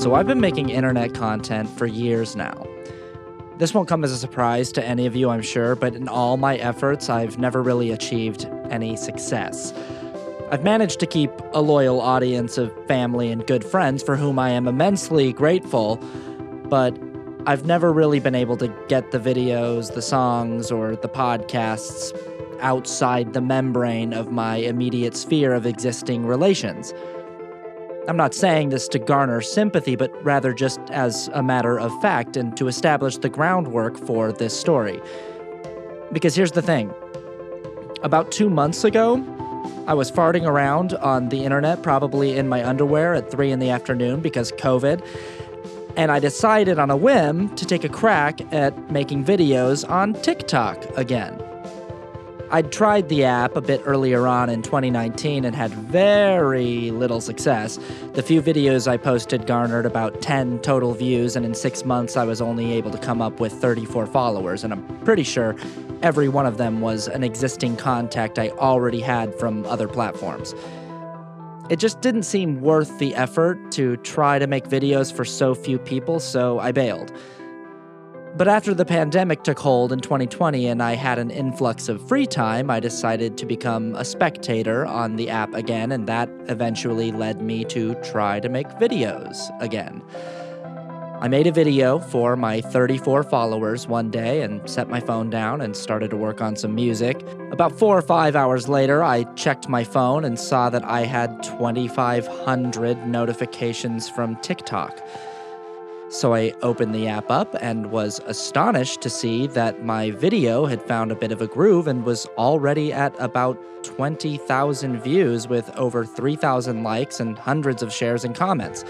So I've been making internet content for years now. This won't come as a surprise to any of you, I'm sure, but in all my efforts, I've never really achieved any success. I've managed to keep a loyal audience of family and good friends for whom I am immensely grateful, but I've never really been able to get the videos, the songs, or the podcasts outside the membrane of my immediate sphere of existing relations. I'm not saying this to garner sympathy, but rather just as a matter of fact and to establish the groundwork for this story. Because here's the thing. About 2 months ago, I was farting around on the internet, probably in my underwear at 3 in the afternoon because COVID, and I decided on a whim to take a crack at making videos on TikTok again. I'd tried the app a bit earlier on in 2019 and had very little success. The few videos I posted garnered about 10 total views, and in 6 months I was only able to come up with 34 followers, and I'm pretty sure every one of them was an existing contact I already had from other platforms. It just didn't seem worth the effort to try to make videos for so few people, so I bailed. But after the pandemic took hold in 2020 and I had an influx of free time, I decided to become a spectator on the app again, and that eventually led me to try to make videos again. I made a video for my 34 followers one day and set my phone down and started to work on some music. About 4 or 5 hours later, I checked my phone and saw that I had 2,500 notifications from TikTok. So I opened the app up and was astonished to see that my video had found a bit of a groove and was already at about 20,000 views with over 3,000 likes and hundreds of shares and comments.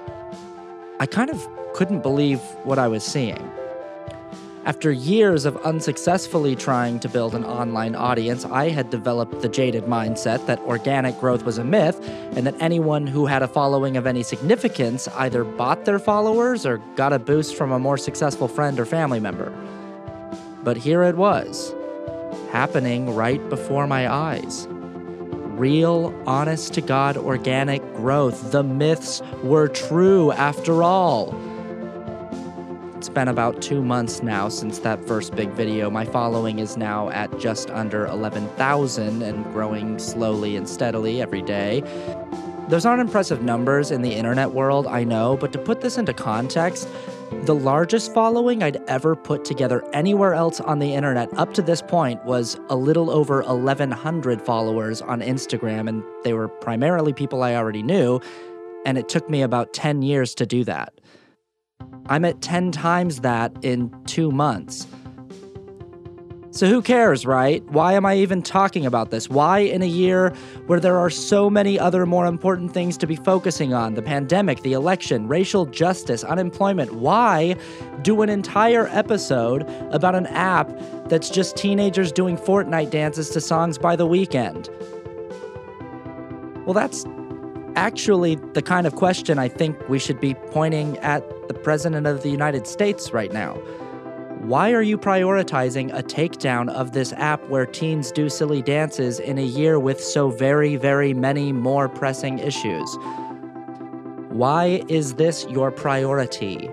I kind of couldn't believe what I was seeing. After years of unsuccessfully trying to build an online audience, I had developed the jaded mindset that organic growth was a myth and that anyone who had a following of any significance either bought their followers or got a boost from a more successful friend or family member. But here it was, happening right before my eyes. Real, honest-to-God organic growth. The myths were true after all. It's been about 2 months now since that first big video. My following is now at just under 11,000 and growing slowly and steadily every day. Those aren't impressive numbers in the internet world, I know, but to put this into context, the largest following I'd ever put together anywhere else on the internet up to this point was a little over 1,100 followers on Instagram, and they were primarily people I already knew, and it took me about 10 years to do that. I'm at 10 times that in 2 months. So who cares, right? Why am I even talking about this? Why in a year where there are so many other more important things to be focusing on? The pandemic, the election, racial justice, unemployment. Why do an entire episode about an app that's just teenagers doing Fortnite dances to songs by The Weeknd? Well, that's actually the kind of question I think we should be pointing at the President of the United States right now. Why are you prioritizing a takedown of this app where teens do silly dances in a year with so very, very many more pressing issues? Why is this your priority?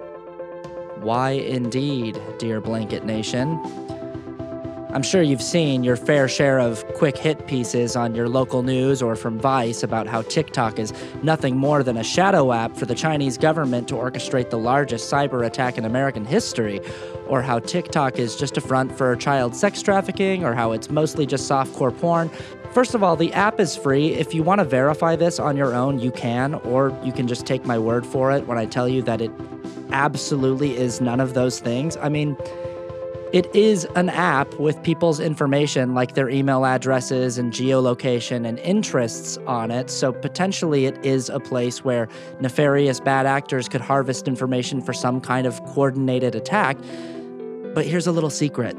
Why indeed, dear Blanket Nation? I'm sure you've seen your fair share of quick hit pieces on your local news or from Vice about how TikTok is nothing more than a shadow app for the Chinese government to orchestrate the largest cyber attack in American history, or how TikTok is just a front for child sex trafficking, or how it's mostly just softcore porn. First of all, the app is free. If you want to verify this on your own, you can, or you can just take my word for it when I tell you that it absolutely is none of those things. I mean, it is an app with people's information like their email addresses and geolocation and interests on it, so potentially it is a place where nefarious bad actors could harvest information for some kind of coordinated attack. But here's a little secret.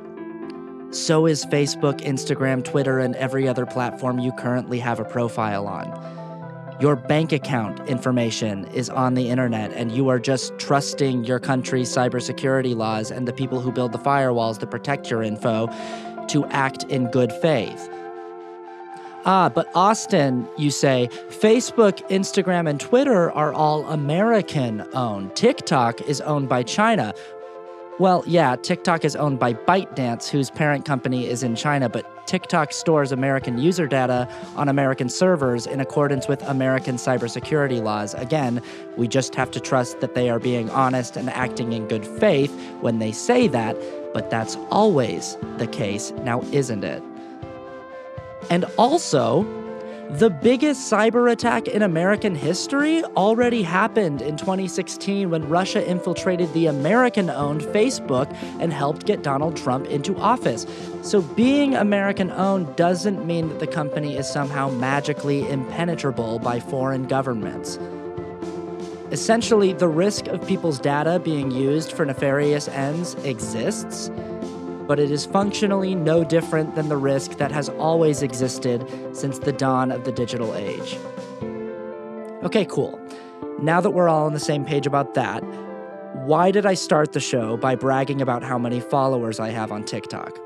So is Facebook, Instagram, Twitter, and every other platform you currently have a profile on. Your bank account information is on the internet, and you are just trusting your country's cybersecurity laws and the people who build the firewalls to protect your info to act in good faith. But Austin, you say, Facebook, Instagram, and Twitter are all American-owned. TikTok is owned by China. Well, yeah, TikTok is owned by ByteDance, whose parent company is in China, but TikTok stores American user data on American servers in accordance with American cybersecurity laws. Again, we just have to trust that they are being honest and acting in good faith when they say that, but that's always the case, now isn't it? And also, the biggest cyber attack in American history already happened in 2016 when Russia infiltrated the American-owned Facebook and helped get Donald Trump into office. So being American-owned doesn't mean that the company is somehow magically impenetrable by foreign governments. Essentially, the risk of people's data being used for nefarious ends exists, but it is functionally no different than the risk that has always existed since the dawn of the digital age. Okay, cool. Now that we're all on the same page about that, why did I start the show by bragging about how many followers I have on TikTok?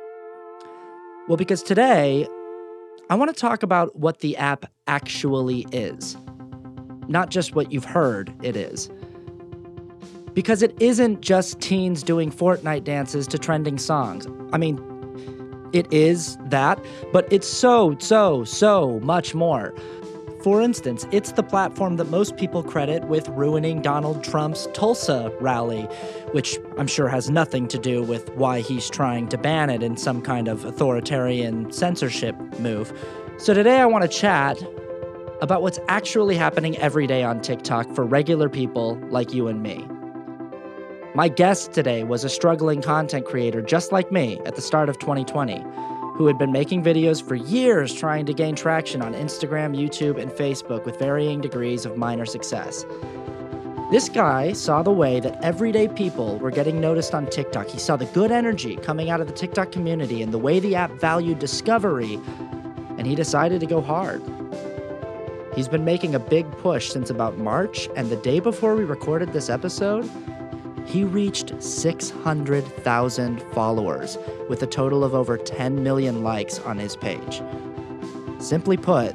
Well, because today, I want to talk about what the app actually is, not just what you've heard it is. Because it isn't just teens doing Fortnite dances to trending songs. I mean, it is that, but it's so much more. For instance, it's the platform that most people credit with ruining Donald Trump's Tulsa rally, which I'm sure has nothing to do with why he's trying to ban it in some kind of authoritarian censorship move. So today I want to chat about what's actually happening every day on TikTok for regular people like you and me. My guest today was a struggling content creator just like me at the start of 2020, who had been making videos for years trying to gain traction on Instagram, YouTube, and Facebook with varying degrees of minor success. This guy saw the way that everyday people were getting noticed on TikTok. He saw the good energy coming out of the TikTok community and the way the app valued discovery, and he decided to go hard. He's been making a big push since about March, and the day before we recorded this episode, he reached 600,000 followers with a total of over 10 million likes on his page. Simply put,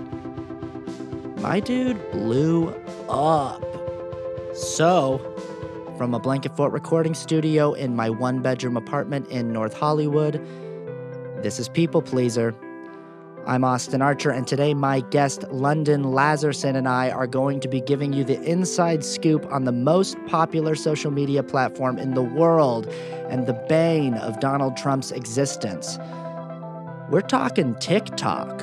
my dude blew up. So, from a Blanket Fort recording studio in my one-bedroom apartment in North Hollywood, this is People Pleaser. I'm Austin Archer, and today my guest, London Lazarson, and I are going to be giving you the inside scoop on the most popular social media platform in the world and the bane of Donald Trump's existence. We're talking TikTok.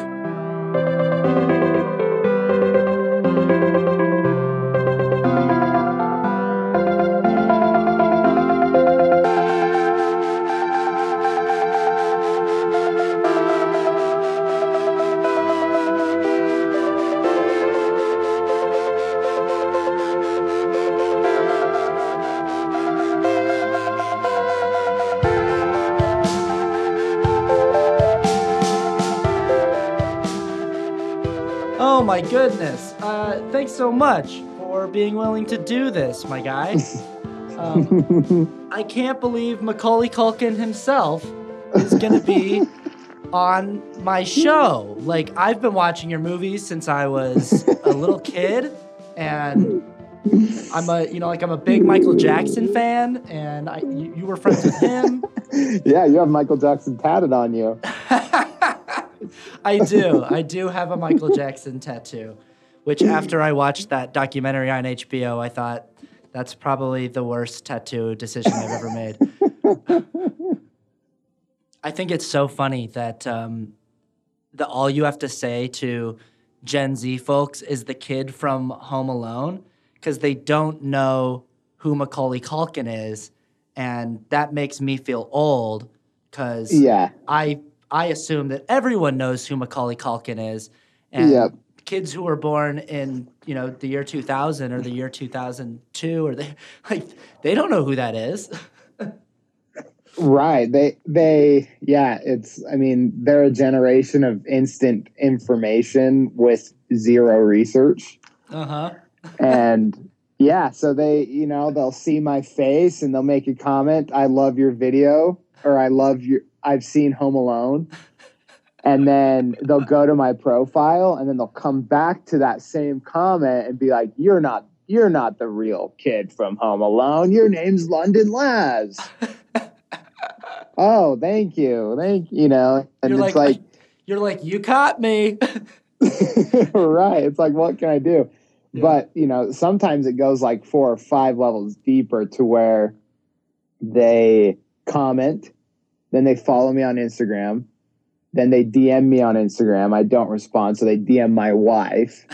Oh my goodness. Thanks so much for being willing to do this, my guy. I can't believe Macaulay Culkin himself is going to be on my show. Like, I've been watching your movies since I was a little kid, and I'm a big Michael Jackson fan, and you were friends with him. Yeah, you have Michael Jackson tatted on you. I do have a Michael Jackson tattoo, which after I watched that documentary on HBO, I thought that's probably the worst tattoo decision I've ever made. I think it's so funny that all you have to say to Gen Z folks is the kid from Home Alone, because they don't know who Macaulay Culkin is, and that makes me feel old, because I assume that everyone knows who Macaulay Culkin is, and kids who were born in the year 2000 or the year 2002 or they don't know who that is. Right. They're a generation of instant information with zero research. And so they'll see my face and they'll make a comment, "I love your video," or "I've seen Home Alone." And then they'll go to my profile and then they'll come back to that same comment and be like, you're not the real kid from Home Alone. Your name's London Laz. Oh, thank you. And you're like, you caught me. Right. It's like, what can I do? Yeah. But, sometimes it goes like 4 or 5 levels deeper to where they comment, then they follow me on Instagram, then they DM me on Instagram. I don't respond, so they DM my wife.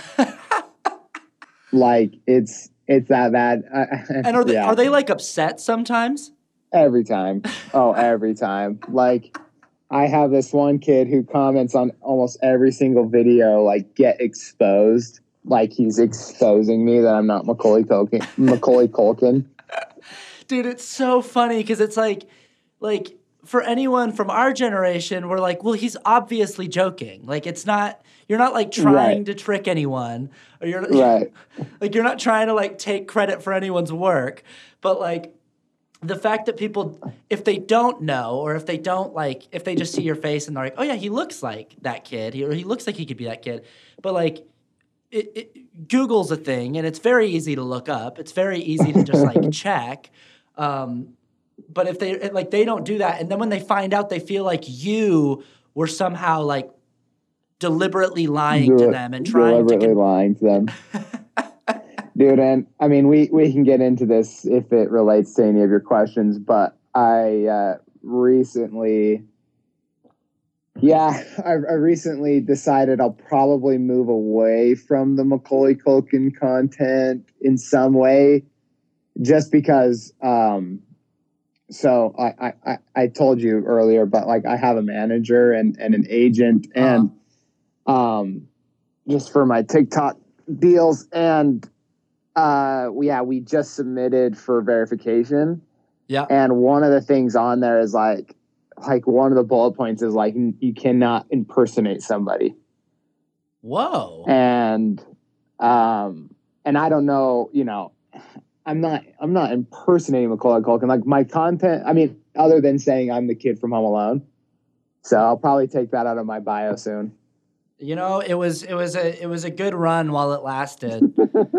Like it's that bad. And are they like upset sometimes? Every time. Oh, every time. Like I have this one kid who comments on almost every single video, like get exposed. Like he's exposing me that I'm not Macaulay Culkin. Dude, it's so funny because it's like for anyone from our generation, we're like, well, he's obviously joking. Like you're not like trying to trick anyone, or you're like you're not trying to like take credit for anyone's work. But like the fact that people, if they don't know, or if they just see your face and they're like, oh yeah, he looks like that kid, or he looks like he could be that kid. But like Google's a thing, and it's very easy to look up. It's very easy to just like check. But if they don't do that, and then when they find out, they feel like you were somehow like deliberately lying to them and lying to them. Dude, and I mean, we can get into this if it relates to any of your questions, but I recently decided I'll probably move away from the Macaulay Culkin content in some way, just because. So I told you earlier, but like I have a manager and an agent, and just for my TikTok deals, and we just submitted for verification. Yeah. And one of the things on there is like one of the bullet points is like you cannot impersonate somebody. Whoa. And I don't know, I'm not impersonating Macaulay Culkin. Like my content, I mean, other than saying I'm the kid from Home Alone. So I'll probably take that out of my bio soon. It was a good run while it lasted.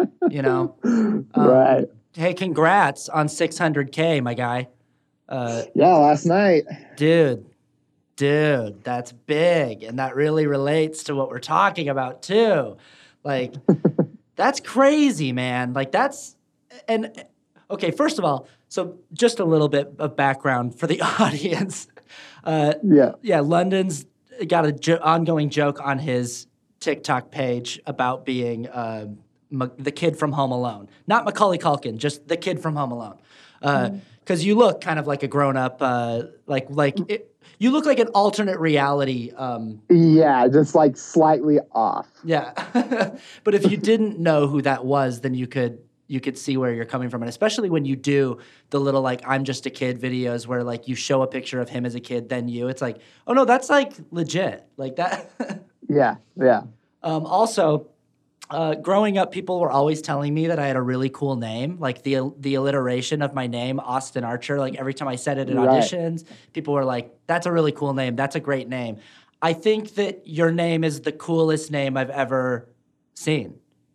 Right. Hey, congrats on 600K, my guy. Yeah, last night. Dude, that's big, and that really relates to what we're talking about too. Like, that's crazy, man. Like okay, first of all, so just a little bit of background for the audience. London's got an ongoing joke on his TikTok page about being the kid from Home Alone. Not Macaulay Culkin, just the kid from Home Alone. Because you look kind of like a grown-up, you look like an alternate reality. Just like slightly off. Yeah. But if you didn't know who that was, then you could see where you're coming from. And especially when you do the little, like, I'm just a kid videos where, like, you show a picture of him as a kid, then you. It's like, oh, no, that's, like, legit. Like, that. Yeah. Also, growing up, people were always telling me that I had a really cool name. Like, the alliteration of my name, Austin Archer. Like, every time I said it at auditions, people were like, that's a really cool name. That's a great name. I think that your name is the coolest name I've ever seen.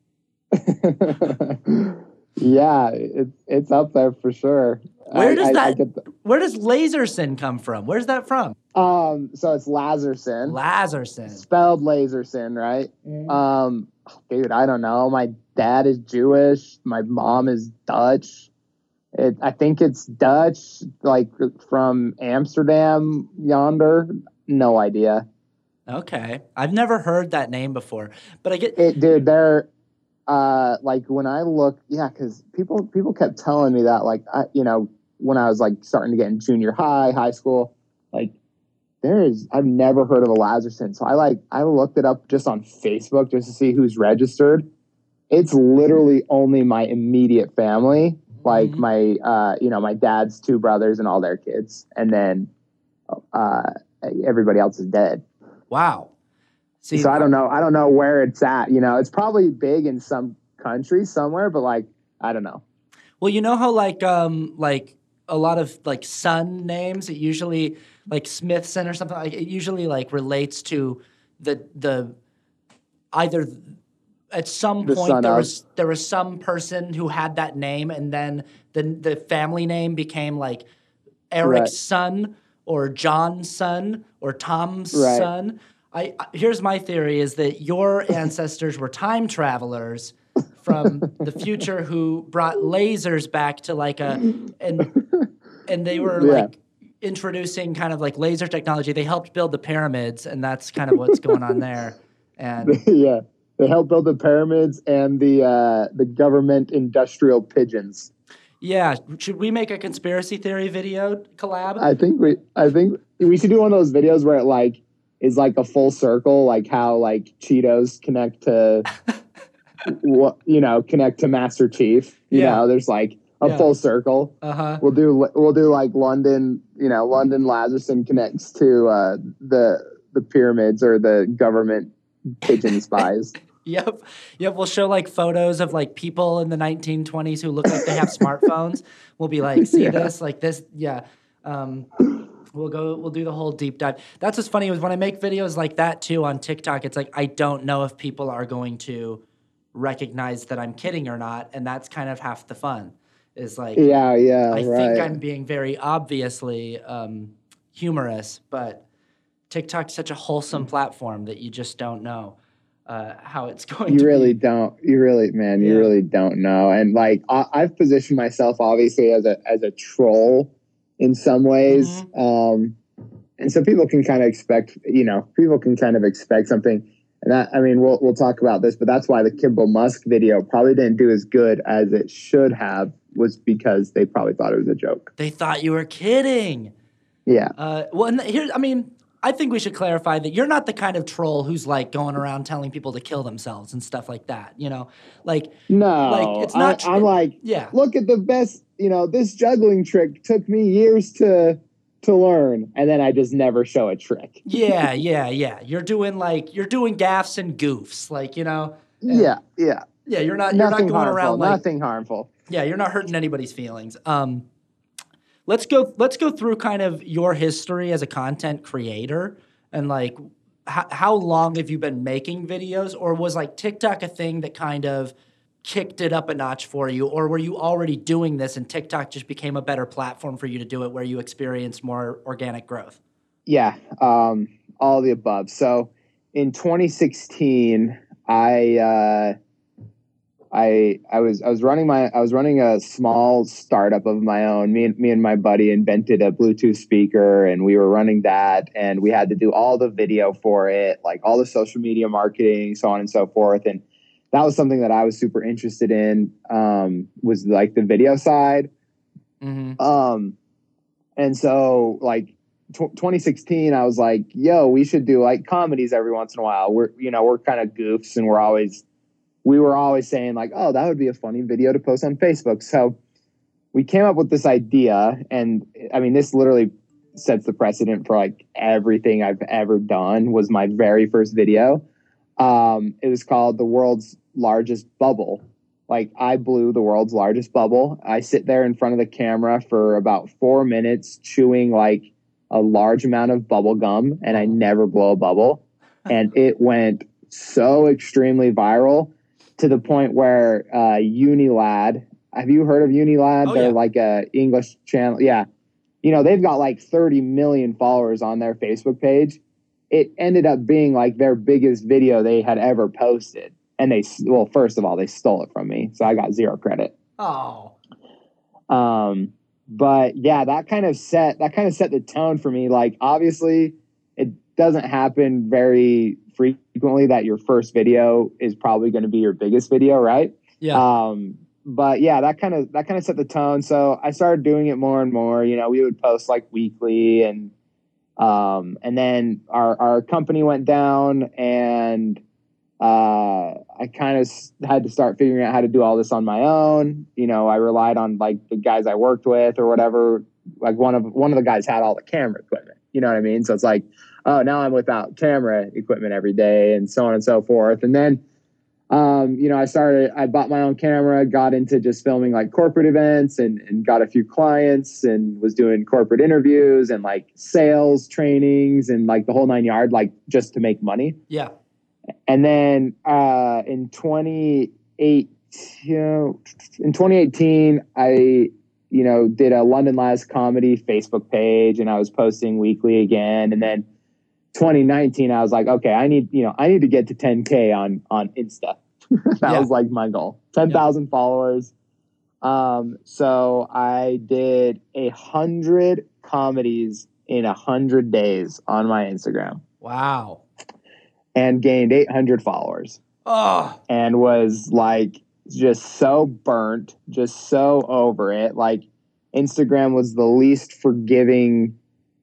Yeah, it's up there for sure. Where does Lazerson come from? Where's that from? So it's Lazerson. Lazerson. Spelled Lazerson, right? Mm-hmm. Dude, I don't know. My dad is Jewish. My mom is Dutch. I think it's Dutch, like from Amsterdam yonder. No idea. Okay. I've never heard that name before, but I get it, dude. They're like when I look, because people kept telling me that, like, when I was like starting to get in junior high school, like I've never heard of a Lazerson. So I looked it up just on Facebook just to see who's registered. It's literally only my immediate family, like my dad's 2 brothers and all their kids, and then everybody else is dead. Wow. See, so I don't know where it's at. It's probably big in some countries somewhere, but like I don't know. Well, you know how like a lot of like son names. It usually like Smithson or something like it usually like relates to the either at some point there was some person who had that name, and then the family name became like Eric's son or John's son or Tom's son. Here's my theory is that your ancestors were time travelers from the future who brought lasers back to like and they were like introducing kind of like laser technology. They helped build the pyramids, and that's kind of what's going on there. And yeah, they helped build the pyramids and the government industrial pigeons. Yeah, should we make a conspiracy theory video collab? I think we should do one of those videos where it like is like a full circle, like how like Cheetos connect to connect to Master Chief. You know, there's like a full circle. We'll do like London. London Lazarson connects to the pyramids or the government pigeon spies. Yep. We'll show like photos of like people in the 1920s who look like they have smartphones. We'll be like, see this, like this. Yeah. We'll do the whole deep dive. That's what's funny is when I make videos like that too on TikTok, it's like, I don't know if people are going to recognize that I'm kidding or not. And that's kind of half the fun is like, I think I'm being very obviously humorous, but TikTok's such a wholesome platform that you just don't know how it's going to be. You really don't know. And like, I've positioned myself obviously as a troll in some ways. Mm-hmm. And so people can kind of expect something. And that, I mean, we'll talk about this, but that's why the Kimball Musk video probably didn't do as good as it should have, was because they probably thought it was a joke. They thought you were kidding. Yeah. I think we should clarify that you're not the kind of troll who's like going around telling people to kill themselves and stuff like that. Like no, like it's not. I'm like, look at the best. This juggling trick took me years to learn, and then I just never show a trick. Yeah. You're doing gaffes and goofs, like Yeah. You're not going around like nothing harmful. Yeah, you're not hurting anybody's feelings. Let's go through kind of your history as a content creator and like how long have you been making videos, or was like TikTok a thing that kind of kicked it up a notch for you, or were you already doing this and TikTok just became a better platform for you to do it where you experienced more organic growth? Yeah, all of the above. So in 2016, I was running a small startup of my own. Me and my buddy invented a Bluetooth speaker, and we were running that, and we had to do all the video for it, like all the social media marketing, so on and so forth. And that was something that I was super interested in, was like the video side. Mm-hmm. And so like 2016, I was like, yo, we should do like comedies every once in a while. We're kind of goofs, and we were always saying like, oh, that would be a funny video to post on Facebook. So we came up with this idea. And I mean, this literally sets the precedent for like everything I've ever done. Was my very first video. It was called The World's Largest Bubble. Like, I blew the world's largest bubble. I sit there in front of the camera for about 4 minutes chewing like a large amount of bubble gum, and I never blow a bubble. And it went so extremely viral, to the point where Unilad, have you heard of Unilad? They're like a English channel. Yeah. They've got like 30 million followers on their Facebook page. It ended up being like their biggest video they had ever posted. And first of all, they stole it from me. So I got zero credit. Oh. But yeah, that kind of set the tone for me. Like, obviously it doesn't happen very frequently that your first video is probably going to be your biggest video, right? Yeah. But yeah, that kind of set the tone. So I started doing it more and more. We would post like weekly, and then our company went down, and I kind of had to start figuring out how to do all this on my own. I relied on like the guys I worked with or whatever. Like one of the guys had all the camera equipment. You know what I mean? So it's like, oh, now I'm without camera equipment every day, and so on and so forth. And then I bought my own camera, got into just filming like corporate events and got a few clients and was doing corporate interviews and like sales trainings and like the whole 9 yards, like just to make money. Yeah. And then in 2018, I did a London Last Comedy Facebook page and I was posting weekly again. And then 2019, I was like, okay, I need to get to 10K on Insta. That was like my goal, 10,000 followers. So I did 100 comedies in 100 days on my Instagram. Wow. And gained 800 followers. Oh. And was like just so burnt, just so over it. Like Instagram was the least forgiving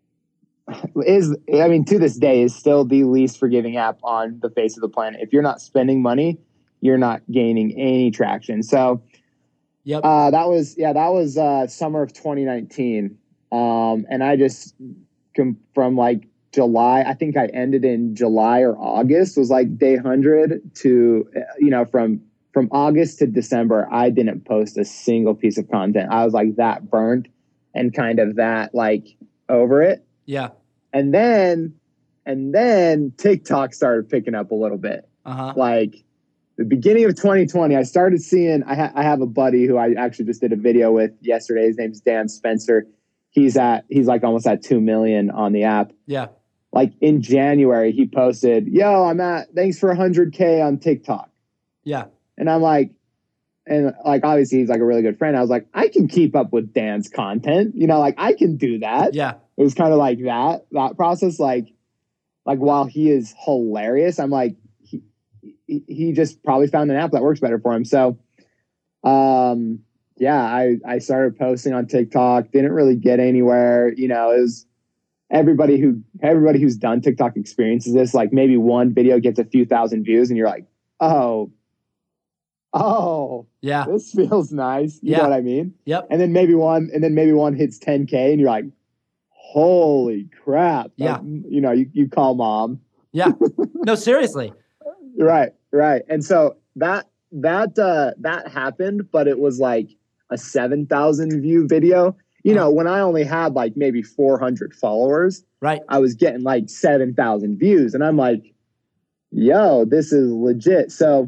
to this day is still the least forgiving app on the face of the planet. If you're not spending money, you're not gaining any traction. So that was summer of 2019. And I just from like July, I think I ended in July or August, was like day 100 to, from August to December, I didn't post a single piece of content. I was like that burnt and kind of that like over it. Yeah. And then TikTok started picking up a little bit. Like the beginning of 2020, I started seeing, I have a buddy who I actually just did a video with yesterday. His name's Dan Spencer. He's like almost at 2 million on the app. Yeah. Like in January, he posted, thanks for 100K on TikTok. Yeah. And I'm like, obviously he's like a really good friend. I was like, I can keep up with Dan's content. Like I can do that. Yeah. It was kind of like that process. Like while he is hilarious, I'm like, he just probably found an app that works better for him. So, I started posting on TikTok, didn't really get anywhere. It was, everybody who's done TikTok experiences this. Like maybe one video gets a few thousand views and you're like, oh yeah, this feels nice. You know what I mean? Yep. And then maybe one hits 10K and you're like, holy crap. Yeah. You call mom. Yeah. No, seriously. Right. And so that happened, but it was like a 7,000 view video. When I only had like maybe 400 followers, right, I was getting like 7,000 views, and I'm like, "Yo, this is legit." So,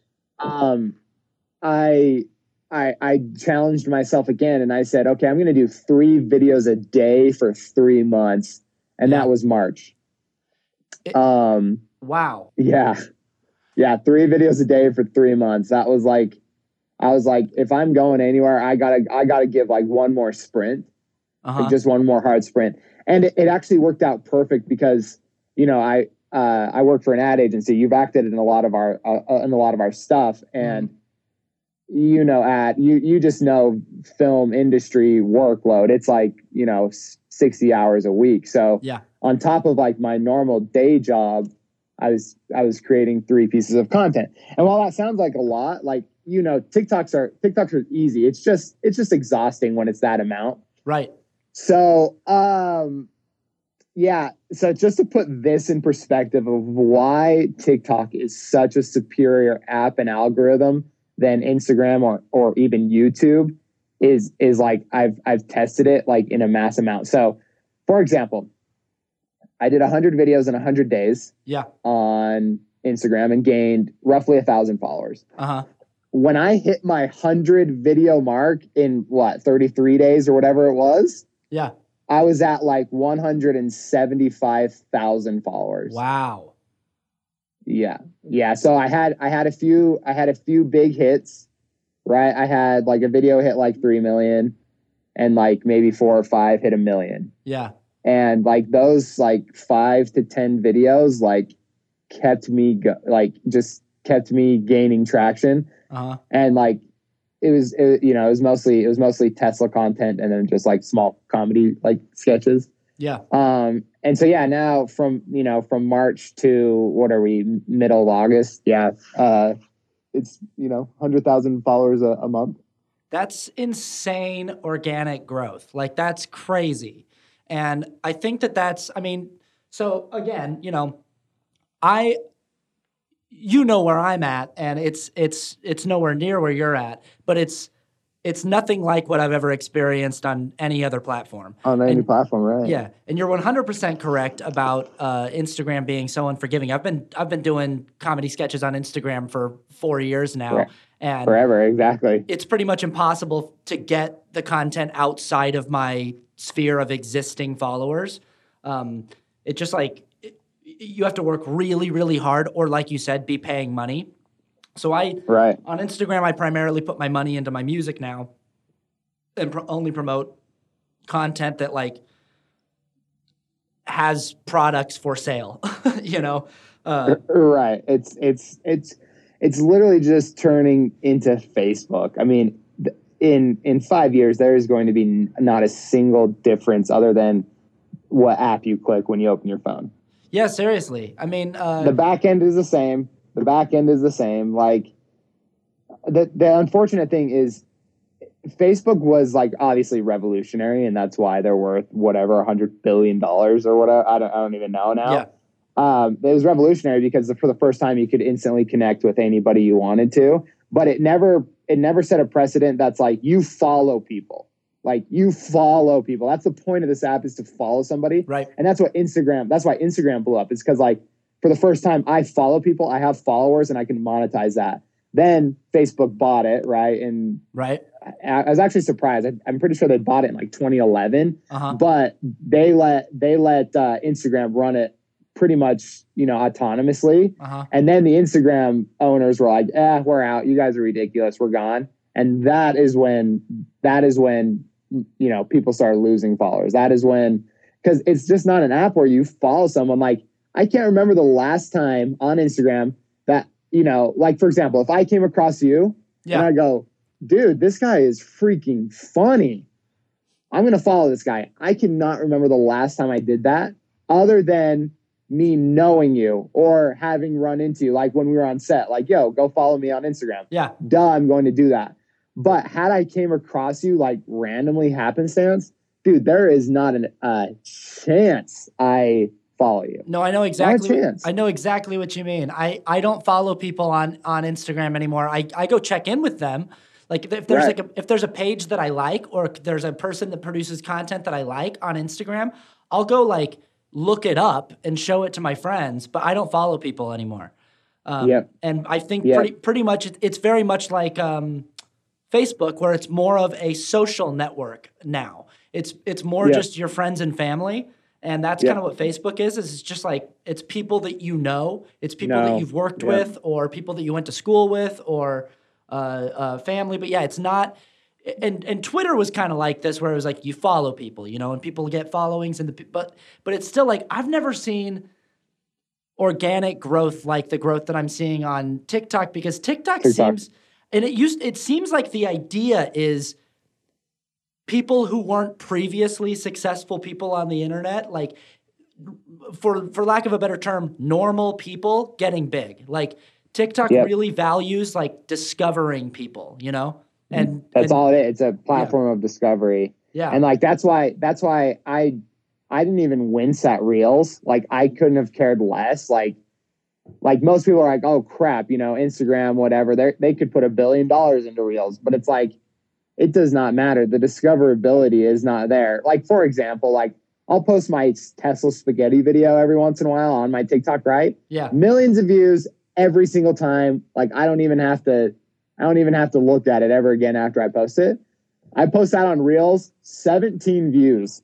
I challenged myself again, and I said, "Okay, I'm going to do 3 videos a day for 3 months," and that was March. Wow. Yeah, 3 videos a day for 3 months. That was like. I was like, if I'm going anywhere, I gotta give like one more sprint, like just one more hard sprint. And it actually worked out perfect because, I work for an ad agency. You've acted in a lot of our stuff, and you just know film industry workload. It's like 60 hours a week. So on top of like my normal day job, I was creating 3 pieces of content. And while that sounds like a lot, like, TikToks are easy. It's just exhausting when it's that amount. Right. So, so just to put this in perspective of why TikTok is such a superior app and algorithm than Instagram or even YouTube is like, I've tested it like in a mass amount. So for example, I did 100 videos in 100 days on Instagram and gained roughly 1,000 followers. When I hit my 100 video mark in 33 days or whatever it was, I was at like 175,000 followers. Wow. Yeah. So I had a few big hits, right? I had like a video hit like 3 million and like maybe 4 or 5 hit 1 million. Yeah. And like those like 5 to 10 videos like kept me gaining traction. And like it was mostly Tesla content and then just like small comedy like sketches. Yeah. And so now from March to what are we, middle of August? It's 100,000 followers a month. That's insane organic growth. Like that's crazy. And I think so again, you know where I'm at, and it's nowhere near where you're at, but it's nothing like what I've ever experienced on any other platform. On any platform, right? Yeah, and you're 100% correct about Instagram being so unforgiving. I've been doing comedy sketches on Instagram for 4 years now, Right. and Forever, exactly. it's pretty much impossible to get the content outside of my sphere of existing followers. It just like you have to work really, really hard, or like you said, be paying money. So on Instagram, I primarily put my money into my music now, and only promote content that like has products for sale. You know, right? It's literally just turning into Facebook. I mean, in 5 years, there is going to be not a single difference other than what app you click when you open your phone. Yeah, seriously. I mean, the back end is the same. Like the unfortunate thing is Facebook was like obviously revolutionary, and that's why they're worth whatever $100 billion or whatever. I don't even know now. Yeah. It was revolutionary because for the first time you could instantly connect with anybody you wanted to, but it never set a precedent that's like you follow people. Like you follow people. That's the point of this app, is to follow somebody. Right. And that's why Instagram blew up. It's because like for the first time I follow people, I have followers, and I can monetize that. Then Facebook bought it, right? And I was actually surprised. I'm pretty sure they bought it in like 2011, but they let Instagram run it pretty much, autonomously. And then the Instagram owners were like, we're out. You guys are ridiculous. We're gone. And that is when, people started losing followers. That is when, because it's just not an app where you follow someone. Like, I can't remember the last time on Instagram that, like, for example, if I came across you and I go, dude, this guy is freaking funny, I'm going to follow this guy. I cannot remember the last time I did that, other than me knowing you or having run into you, like when we were on set, like, yo, go follow me on Instagram. Yeah. Duh, I'm going to do that. But had I came across you like randomly happenstance, dude, there is not a chance I follow you. No, I know exactly. I know exactly what you mean. I don't follow people on Instagram anymore. I go check in with them. Like if there's if there's a page that I like, or there's a person that produces content that I like on Instagram, I'll go like look it up and show it to my friends. But I don't follow people anymore. And I think pretty much it's very much like Facebook, where it's more of a social network now. It's more just your friends and family. And that's kind of what Facebook is it's just like, it's people that you know, it's people that you've worked with, or people that you went to school with, or family. But yeah, it's not, and Twitter was kind of like this, where it was like, you follow people, and people get followings, but it's still like, I've never seen organic growth like the growth that I'm seeing on TikTok, because TikTok seems, and it seems like the idea is people who weren't previously successful people on the internet, like for lack of a better term, normal people getting big. Like TikTok really values like discovering people, and that's all it is. It's a platform of discovery. Yeah. And like, that's why I didn't even wince at Reels. Like I couldn't have cared less. Like most people are like, oh crap, Instagram, whatever, they could put $1 billion into Reels, but it's like, it does not matter. The discoverability is not there. Like, for example, like I'll post my Tesla spaghetti video every once in a while on my TikTok, right? Yeah. Millions of views every single time. Like I don't even have to look at it ever again after I post it. I post that on Reels, 17 views.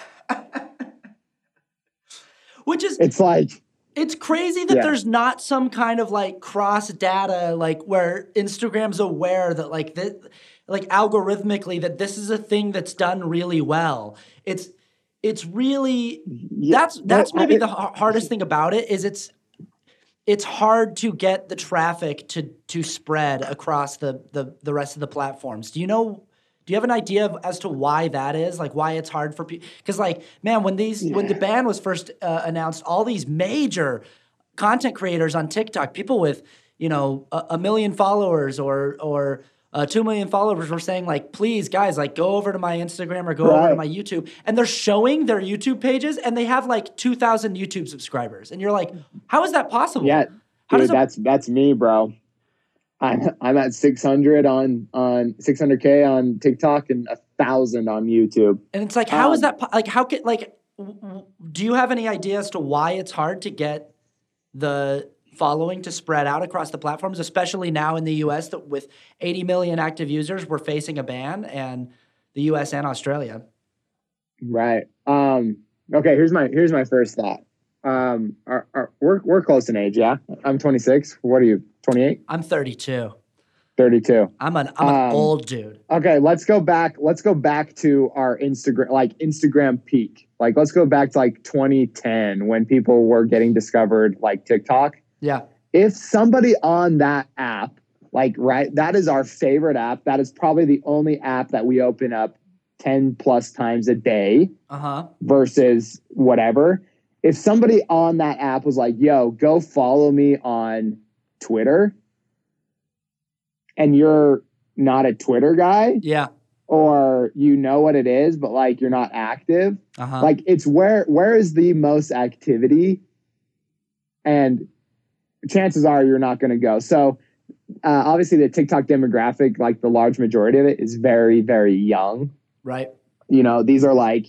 It's crazy that there's not some kind of like cross data, like where Instagram's aware that like this, like algorithmically, that this is a thing that's done really well. It's really, that's maybe the hardest thing about it, is it's hard to get the traffic to spread across the rest of the platforms. Do you have an idea as to why that is? Like why it's hard for people? Because like, man, when the ban was first announced, all these major content creators on TikTok, people with, 1 million followers or 2 million followers, were saying like, please guys, like go over to my Instagram or go over to my YouTube. And they're showing their YouTube pages and they have like 2,000 YouTube subscribers. And you're like, how is that possible? Yeah. Dude, that's me, bro. I'm at 600 on 600K on TikTok and 1,000 on YouTube. And it's like, how is that like? How could like? Do you have any idea as to why it's hard to get the following to spread out across the platforms, especially now in the U.S. that with 80 million active users, we're facing a ban, and the U.S. and Australia. Right. Okay. Here's my first thought. We're close in age. Yeah. I'm 26. What are you? 28? I'm 32. 32. I'm an old dude. Okay. Let's go back to our Instagram peak. Like, let's go back to like 2010 when people were getting discovered like TikTok. Yeah. If somebody on that app, like, right, that is our favorite app. That is probably the only app that we open up 10 plus times a day versus whatever. If somebody on that app was like, yo, go follow me on Twitter, and you're not a Twitter guy, yeah, or you know what it is, but like you're not active, like it's where is the most activity, and chances are you're not going to go. So obviously the TikTok demographic, like the large majority of it is very, very young. Right. You know, these are like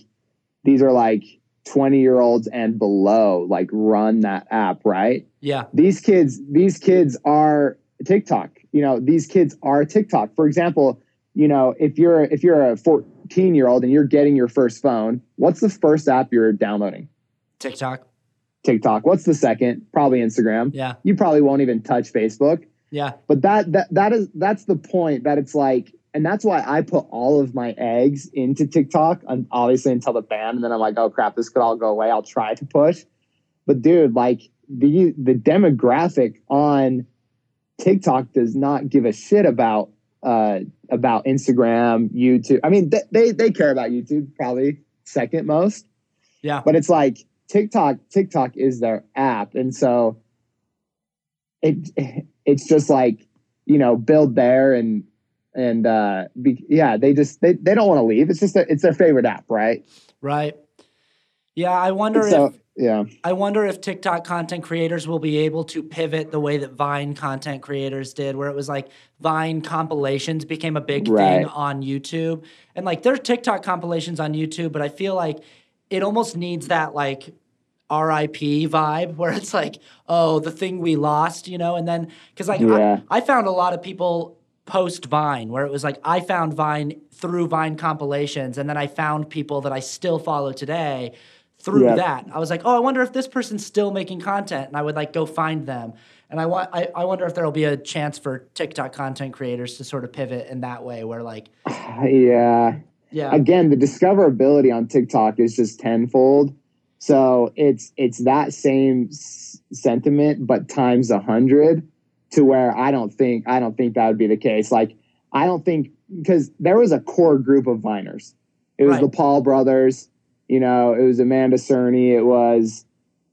20-year-olds and below, like, run that app, right? Yeah. These kids are TikTok. You know, these kids are TikTok. For example, you know, if you're a 14-year-old and you're getting your first phone, what's the first app you're downloading? TikTok. What's the second? Probably Instagram. Yeah. You probably won't even touch Facebook. Yeah. But that's the point, that it's like, and that's why I put all of my eggs into TikTok, and obviously until the ban, and then I'm like, oh crap, this could all go away. I'll try to push. But dude, like the demographic on TikTok does not give a shit about Instagram, YouTube. I mean, they care about YouTube probably second most. Yeah. But it's like TikTok is their app, and so it's just like, you know, build there and they don't want to leave. It's just it's their favorite app, right? Right. Yeah, I wonder if TikTok content creators will be able to pivot the way that Vine content creators did, where it was like Vine compilations became a big thing on YouTube. And like there's TikTok compilations on YouTube, but I feel like it almost needs that like RIP vibe where it's like, oh, the thing we lost, you know? And then, because like I found a lot of people post Vine where it was like I found Vine through Vine compilations, and then I found people that I still follow today through that. I was like, oh, I wonder if this person's still making content, and I would like go find them. And I wonder if there'll be a chance for TikTok content creators to sort of pivot in that way where like again, the discoverability on TikTok is just tenfold. So it's that same sentiment, but times 100, to where I don't think that would be the case. Like, I don't think, because there was a core group of Viners. It was the Paul brothers, you know, it was Amanda Cerny. It was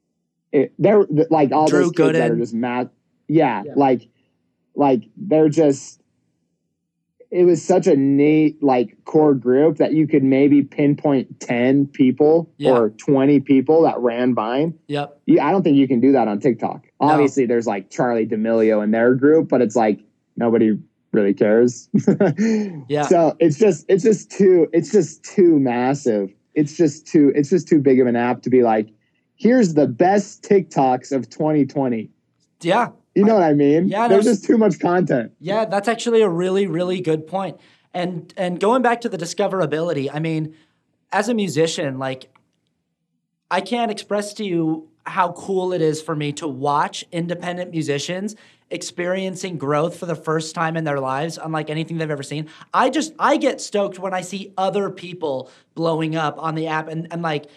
like all Drew those kids that are just mad. Yeah. Like they're just, it was such a neat like core group that you could maybe pinpoint 10 people or 20 people that ran Vine. Yep. I don't think you can do that on TikTok. No. Obviously there's like Charlie D'Amelio in their group, but it's like nobody really cares. Yeah. So it's just too massive. It's just too big of an app to be like, here's the best TikToks of 2020. Yeah. You know what I mean? Yeah, there's just too much content. Yeah, that's actually a really, really good point. And going back to the discoverability, I mean, as a musician, like, I can't express to you how cool it is for me to watch independent musicians experiencing growth for the first time in their lives, unlike anything they've ever seen. I get stoked when I see other people blowing up on the app and like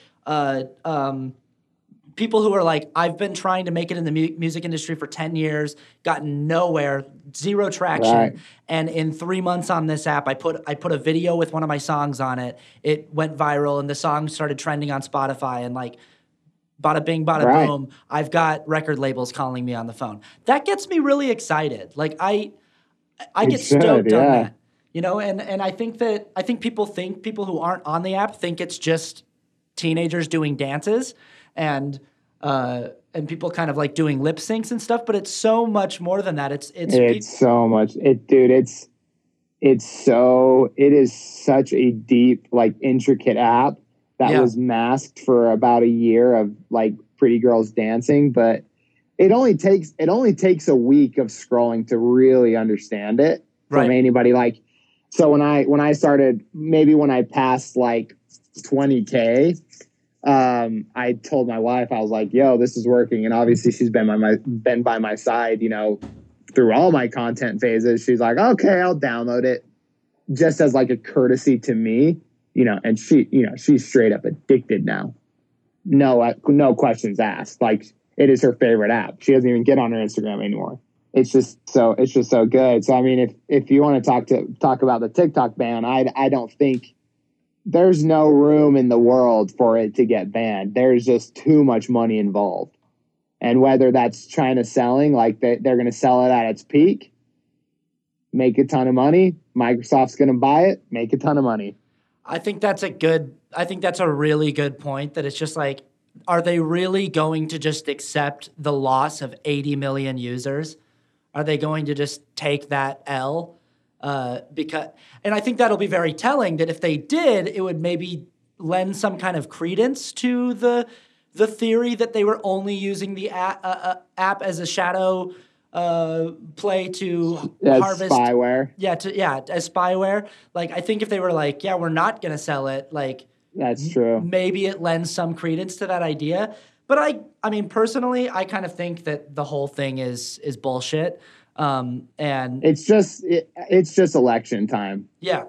people who are like, I've been trying to make it in the music industry for 10 years, gotten nowhere, zero traction. Right. And in 3 months on this app, I put a video with one of my songs on it. It went viral and the song started trending on Spotify, and like bada bing, bada boom, I've got record labels calling me on the phone. That gets me really excited. Like I get stoked on that, you know? And I think people who aren't on the app think it's just teenagers doing dances. And and people kind of like doing lip syncs and stuff, but it's so much more than that. It's so much. Dude, it is such a deep, like, intricate app that was masked for about a year of like pretty girls dancing, but it only takes a week of scrolling to really understand it from anybody. Like, so when I started, maybe when I passed like 20K, I told my wife, I was like, yo, this is working. And obviously she's been by my side, through all my content phases. She's like, okay, I'll download it, just as like a courtesy to me, and she's straight up addicted now. No questions asked. Like, it is her favorite app. She doesn't even get on her Instagram anymore. It's just so good. So, I mean, if you want to talk about the TikTok ban, I don't think there's no room in the world for it to get banned. There's just too much money involved. And whether that's China selling, like they're going to sell it at its peak, make a ton of money. Microsoft's going to buy it, make a ton of money. I think that's a really good point, that it's just like, are they really going to just accept the loss of 80 million users? Are they going to just take that L? And I think that'll be very telling, that if they did, it would maybe lend some kind of credence to the theory that they were only using the app as a shadow play to harvest spyware. As spyware. Like, I think if they were like, yeah, we're not going to sell it, like, that's true, maybe it lends some credence to that idea. But I mean, personally, I kind of think that the whole thing is bullshit. And it's just election time. Yeah.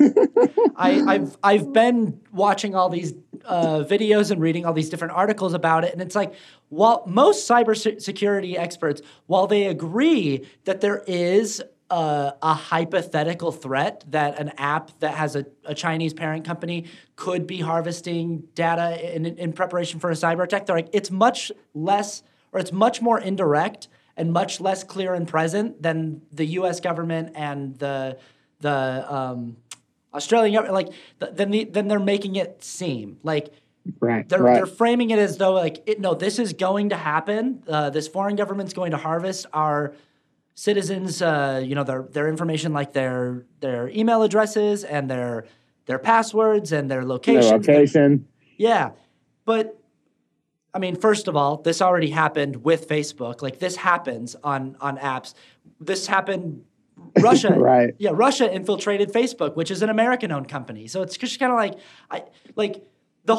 I've been watching all these videos and reading all these different articles about it, and it's like, while most cybersecurity experts, while they agree that there is a hypothetical threat that an app that has a Chinese parent company could be harvesting data in preparation for a cyber attack, they're like, it's much less, or it's much more indirect and much less clear and present than the U.S. government and the Australian government, like, then they're making it seem like. They're framing it as though, like, this is going to happen. This foreign government's going to harvest our citizens, their information, like their email addresses and their passwords and their location. Yeah. But, I mean, first of all, this already happened with Facebook. Like, this happens on apps. This happened. Russia, right? Yeah, Russia infiltrated Facebook, which is an American-owned company. So it's just kind of like, that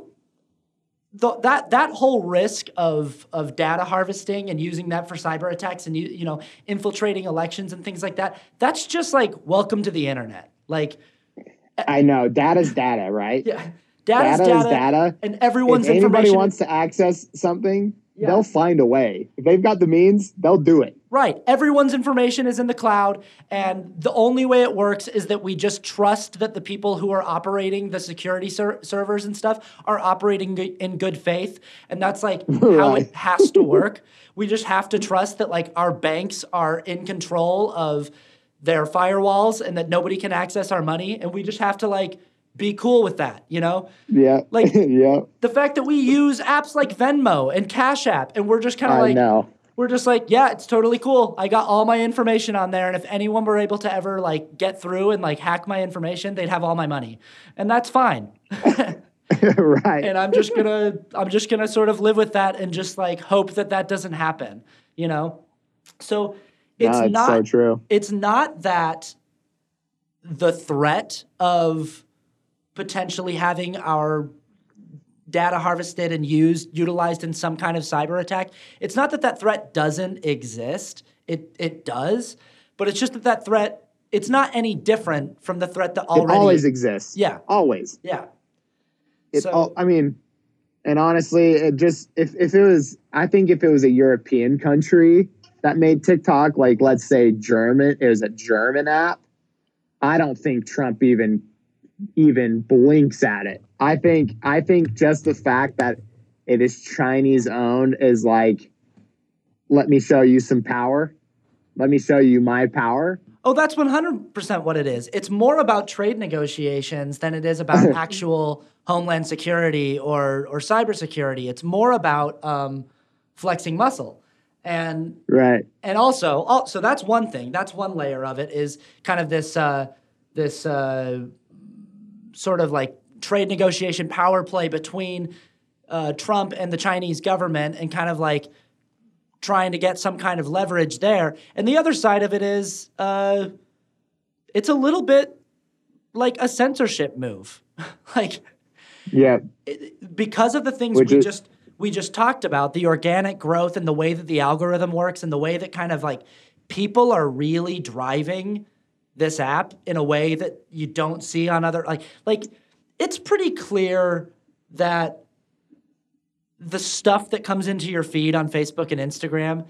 whole risk of data harvesting and using that for cyber attacks and infiltrating elections and things like that. That's just like, welcome to the internet. Like, I know, data's data, right? Yeah, data is data, and everyone's if information. Anybody wants to access something, they'll find a way. If they've got the means, they'll do it. Right. Everyone's information is in the cloud, and the only way it works is that we just trust that the people who are operating the security servers and stuff are operating in good faith, and that's like how it has to work. We just have to trust that, like, our banks are in control of their firewalls and that nobody can access our money, and we just have to, like, be cool with that, Yeah. Like, the fact that we use apps like Venmo and Cash App, and we're just kind of like, know. We're just like, yeah, it's totally cool. I got all my information on there, and if anyone were able to ever, like, get through and, like, hack my information, they'd have all my money, and that's fine. Right. And I'm just gonna sort of live with that and just, like, hope that doesn't happen, So it's not so true. It's not that the threat of potentially having our data harvested and utilized in some kind of cyber attack. It's not that threat doesn't exist. It does, but it's just that threat, it's not any different from the threat that already... It always exists. Yeah. Always. Yeah. And honestly, it just, if it was a European country that made TikTok, like, let's say it was a German app, I don't think Trump even blinks at it. I think just the fact that it is Chinese owned is like, let me show you some power. Let me show you my power. Oh, that's 100% what it is. It's more about trade negotiations than it is about actual homeland security or cybersecurity. It's more about flexing muscle. And Right. And also, so that's one thing. That's one layer of it is kind of this sort of like trade negotiation power play between Trump and the Chinese government and kind of like trying to get some kind of leverage there. And the other side of it is it's a little bit like a censorship move. Like, yeah, because of the things we just talked about, the organic growth and the way that the algorithm works and the way that kind of like people are really driving this app in a way that you don't see on other like it's pretty clear that the stuff that comes into your feed on Facebook and Instagram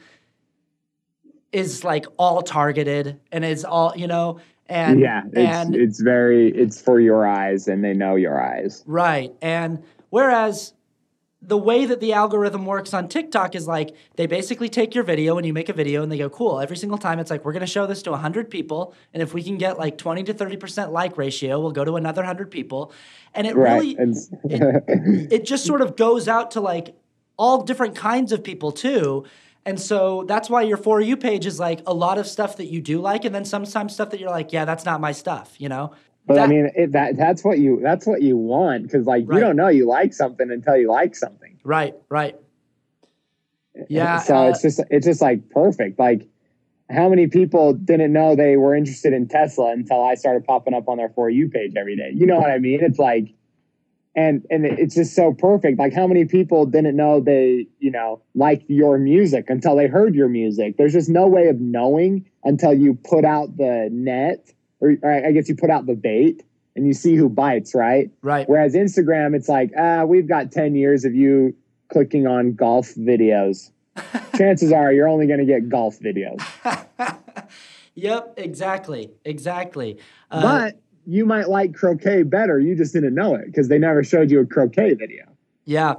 is like all targeted and is all, and yeah, it's for your eyes and they know your eyes. Right. And whereas the way that the algorithm works on TikTok is like they basically take your video and you make a video and they go, cool. Every single time it's like, we're going to show this to 100 people. And if we can get like 20 to 30% like ratio, we'll go to another 100 people. And it really, it just sort of goes out to like all different kinds of people too. And so that's why your For You page is like a lot of stuff that you do like. And then sometimes stuff that you're like, yeah, that's not my stuff, But I mean, that's what you want, because like you don't know you like something until you like something. Right. Yeah. So it's just like perfect. Like, how many people didn't know they were interested in Tesla until I started popping up on their For You page every day? You know what I mean? It's like, and it's just so perfect. Like, how many people didn't know they liked your music until they heard your music? There's just no way of knowing until you put out the net. Or I guess you put out the bait and you see who bites, right? Right. Whereas Instagram, it's like, we've got 10 years of you clicking on golf videos. Chances are you're only going to get golf videos. Yep, exactly. But you might like croquet better. You just didn't know it because they never showed you a croquet video. Yeah.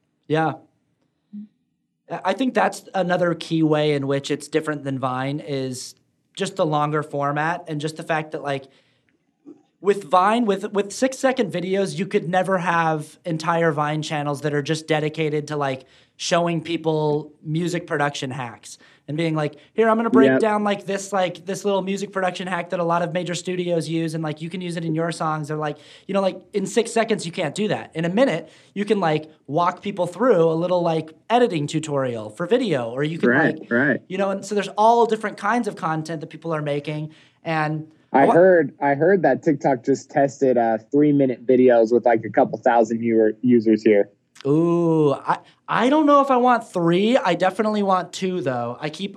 I think that's another key way in which it's different than Vine is just the longer format and just the fact that like with Vine, with 6-second videos, you could never have entire Vine channels that are just dedicated to like showing people music production hacks and being like, here, I'm going to break down like this little music production hack that a lot of major studios use. And like, you can use it in your songs. Or like, like in 6 seconds, you can't do that. In a minute, you can like walk people through a little like editing tutorial for video, or you can and so there's all different kinds of content that people are making. And I heard that TikTok just tested 3-minute videos with like a couple thousand users here. Ooh, I don't know if I want 3. I definitely want 2 though. I keep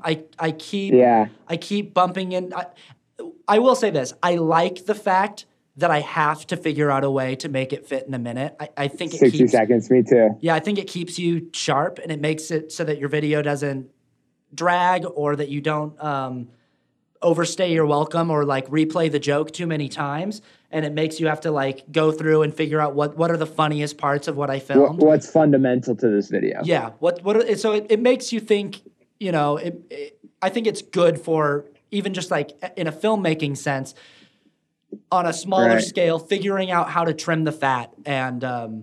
bumping in. I will say this. I like the fact that I have to figure out a way to make it fit in a minute. I think 60 seconds, me too. Yeah, I think it keeps you sharp and it makes it so that your video doesn't drag or that you don't overstay your welcome or like replay the joke too many times. And it makes you have to like go through and figure out what are the funniest parts of what I filmed. What's fundamental to this video? Yeah. So it makes you think, I think it's good for even just like in a filmmaking sense on a smaller scale, figuring out how to trim the fat and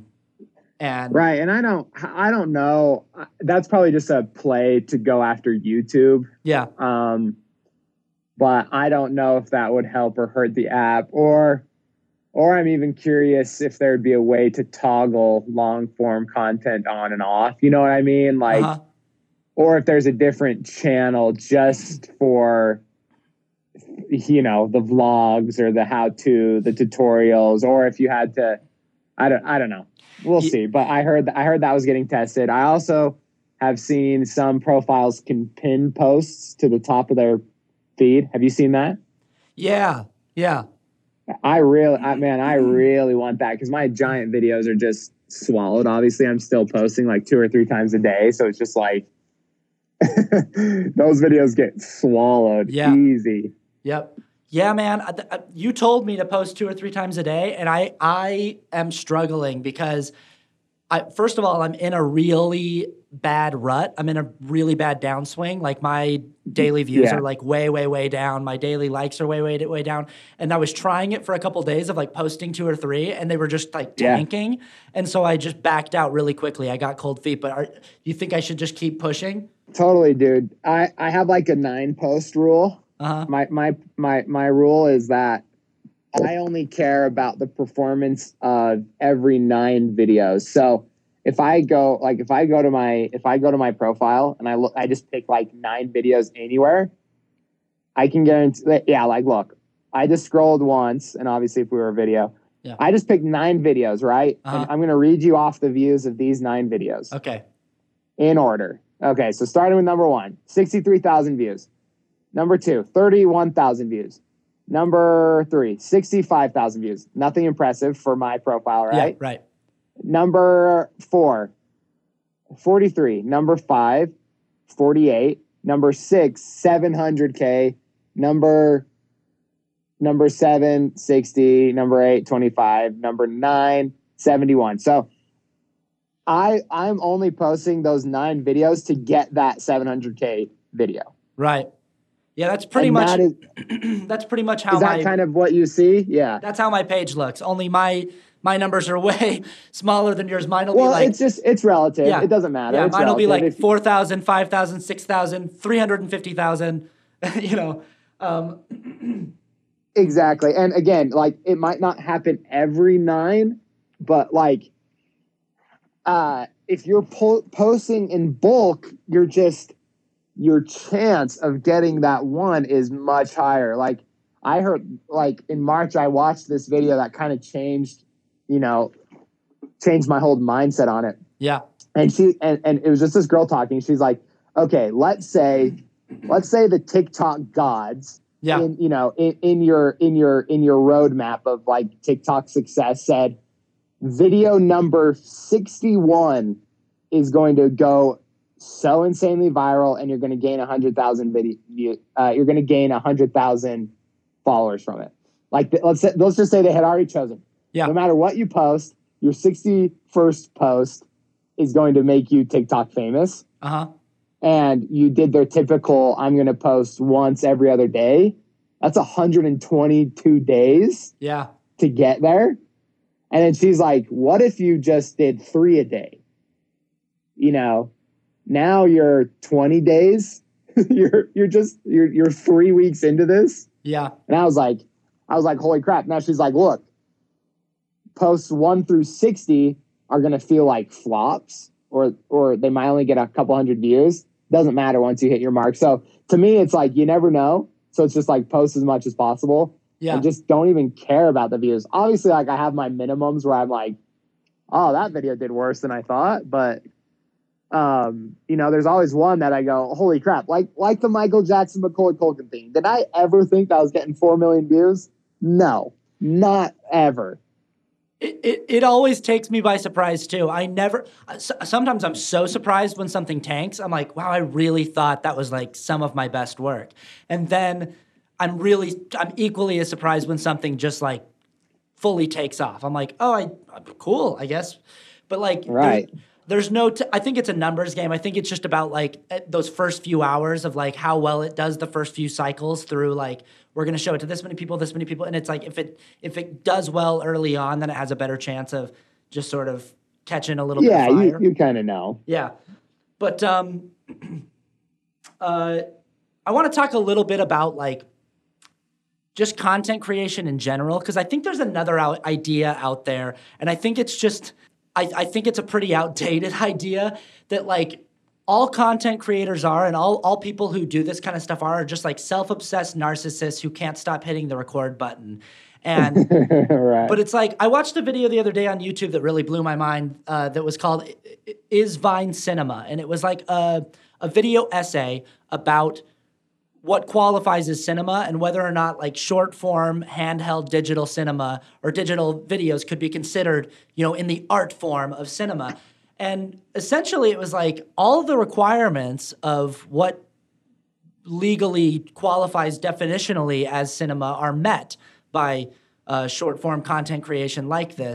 right. And I don't know. That's probably just a play to go after YouTube. Yeah. But I don't know if that would help or hurt the app, or I'm even curious if there'd be a way to toggle long form content on and off. You know what I mean? Like, or if there's a different channel just for, the vlogs or the how-to, the tutorials, or if you had to, I don't know. We'll see. But I heard that was getting tested. I also have seen some profiles can pin posts to the top of their feed. Have you seen that? Yeah. I really want that because my giant videos are just swallowed. Obviously, I'm still posting like 2 or 3 times a day, so it's just like those videos get swallowed easy. Yep. Yeah, man. You told me to post 2 or 3 times a day, and I am struggling because first of all, I'm in a really bad rut. I'm in a really bad downswing. Like my daily views are like way, way, way down. My daily likes are way, way, way down. And I was trying it for a couple of days of like posting 2 or 3, and they were just like tanking. And so I just backed out really quickly. I got cold feet. But you think I should just keep pushing? Totally, dude. I have like a 9 post rule. My rule is that I only care about the performance of every 9 videos. So if I go to my profile and I just pick like 9 videos anywhere, I can guarantee that, like, look, I just scrolled once, and obviously if we were a video, I just picked 9 videos, right? And I'm going to read you off the views of these 9 videos. Okay. In order. Okay. So starting with number 1, 63,000 views. Number 2, 31,000 views. Number 3, 65,000 views. Nothing impressive for my profile, right? Yeah, right. Number 4, 43. Number 5, 48. Number 6, 700K. Number 7, 60. Number 8, 25. Number 9, 71. So I'm only posting those 9 videos to get that 700K video. Right. Yeah, that's pretty much that's pretty much how that kind of what you see? Yeah. That's how my page looks. Only my numbers are way smaller than yours. Mine will be like... it's relative. Yeah. It doesn't matter. Yeah, it's mine will be like 4,000, 5,000, 6,000, 350,000, you know. Exactly. And again, like, it might not happen every 9, but like, if you're posting in bulk, your chance of getting that one is much higher. Like, I heard, like, in March, I watched this video that kind of changed my whole mindset on it. Yeah. And it was just this girl talking. She's like, okay, let's say the TikTok gods, in your roadmap of like TikTok success said, video number 61 is going to go so insanely viral, and you're going to gain 100,000 you're going to gain 100,000 followers from it. Like, let's just say they had already chosen. Yeah. No matter what you post, your 61st post is going to make you TikTok famous. And you did their typical, I'm going to post once every other day. That's 122 days. Yeah. To get there. And then she's like, what if you just did 3 a day? Now you're 20 days. you're 3 weeks into this. Yeah. And I was like, holy crap. Now she's like, look, posts 1 through 60 are going to feel like flops, or they might only get a couple hundred views. Doesn't matter once you hit your mark. So to me, it's like, you never know. So it's just like, post as much as possible. Yeah. And just don't even care about the views. Obviously, like, I have my minimums where I'm like, oh, that video did worse than I thought. But there's always one that I go, holy crap, like the Michael Jackson, Macaulay Culkin thing. Did I ever think that I was getting 4 million views? No, not ever. It always takes me by surprise too. Sometimes I'm so surprised when something tanks. I'm like, wow, I really thought that was like some of my best work. And then I'm equally as surprised when something just like fully takes off. I'm like, oh, I'm cool, I guess. But like, right. There's I think it's a numbers game. I think it's just about like those first few hours of like how well it does the first few cycles through, like, we're going to show it to this many people. And it's like, if it does well early on, then it has a better chance of just sort of catching a little bit of fire. You kind of know. Yeah. But I want to talk a little bit about like just content creation in general, because I think there's another idea out there, and I think it's just... I think it's a pretty outdated idea that like all content creators are, and all people who do this kind of stuff are just like self-obsessed narcissists who can't stop hitting the record button. And right. But it's like, I watched a video the other day on YouTube that really blew my mind that was called Is Vine Cinema? And it was like a video essay about what qualifies as cinema and whether or not like short form handheld digital cinema or digital videos could be considered, in the art form of cinema. And essentially it was like all the requirements of what legally qualifies definitionally as cinema are met by short form content creation like this.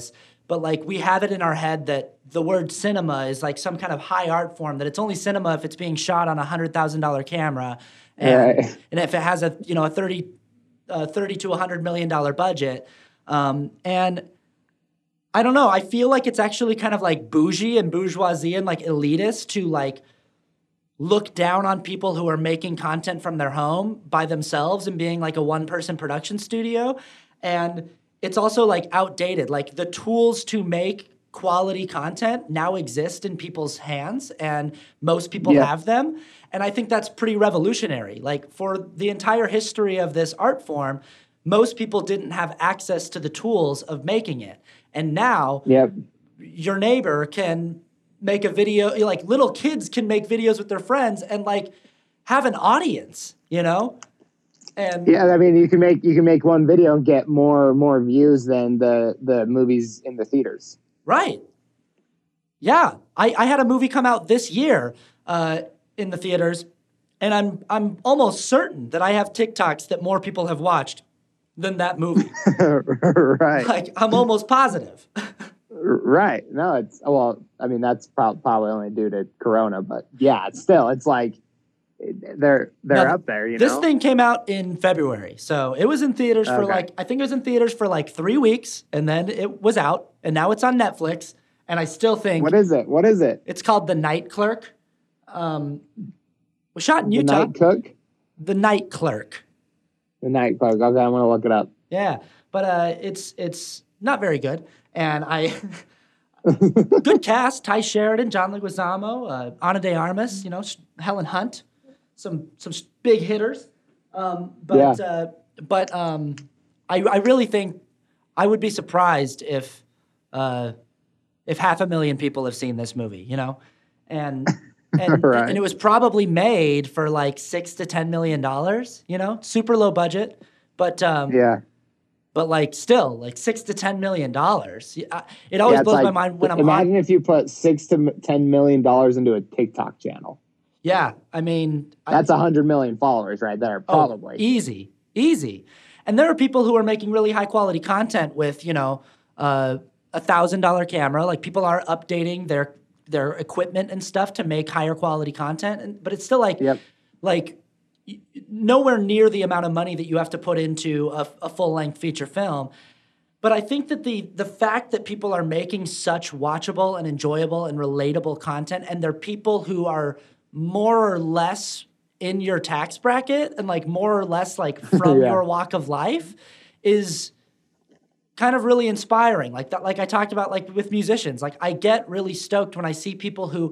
but like we have it in our head that the word cinema is like some kind of high art form, that it's only cinema if it's being shot on $100,000 camera, and and if it has a a 30 to $100 million budget, and I don't know, I feel like it's actually kind of like bougie and bourgeoisie and like elitist to like look down on people who are making content from their home by themselves and being like a one-person production studio. And it's also like outdated. Like the tools to make quality content now exist in people's hands, and most people have them. And I think that's pretty revolutionary. Like for the entire history of this art form, most people didn't have access to the tools of making it. And now your neighbor can make a video, like little kids can make videos with their friends and like have an audience, And yeah, I mean, you can make one video and get more views than the movies in the theaters. Right. Yeah, I had a movie come out this year in the theaters, and I'm almost certain that I have TikToks that more people have watched than that movie. Right. Like I'm almost positive. Right. No, I mean, that's probably only due to Corona, but yeah, it's like they're up there, This thing came out in February, so it was in theaters for I think it was in theaters for like 3 weeks, and then it was out, and now it's on Netflix, and I still think... What is it? It's called The Night Clerk. Was shot in Utah. The Night Cook? The Night Clerk. The Night Clerk. Okay, I'm going to look it up. Yeah, but it's not very good. And good cast: Ty Sheridan, John Leguizamo, Ana de Armas, Helen Hunt, some big hitters. But I really think I would be surprised if 500,000 people have seen this movie, and right. And it was probably made for like $6 to $10 million, super low budget, but But like still, like $6 to $10 million. It always blows my mind when imagine if you put $6 to $10 million into a TikTok channel. Yeah, I mean that's 100 million followers right there, probably. Easy. And there are people who are making really high quality content with $1,000 camera. Like people are updating their equipment and stuff to make higher quality content, but it's still like nowhere near the amount of money that you have to put into a full-length feature film. But I think that the fact that people are making such watchable and enjoyable and relatable content, and they're people who are more or less in your tax bracket and like more or less like from your walk of life, is kind of really inspiring. Like that, like I talked about, like with musicians, like I get really stoked when I see people who,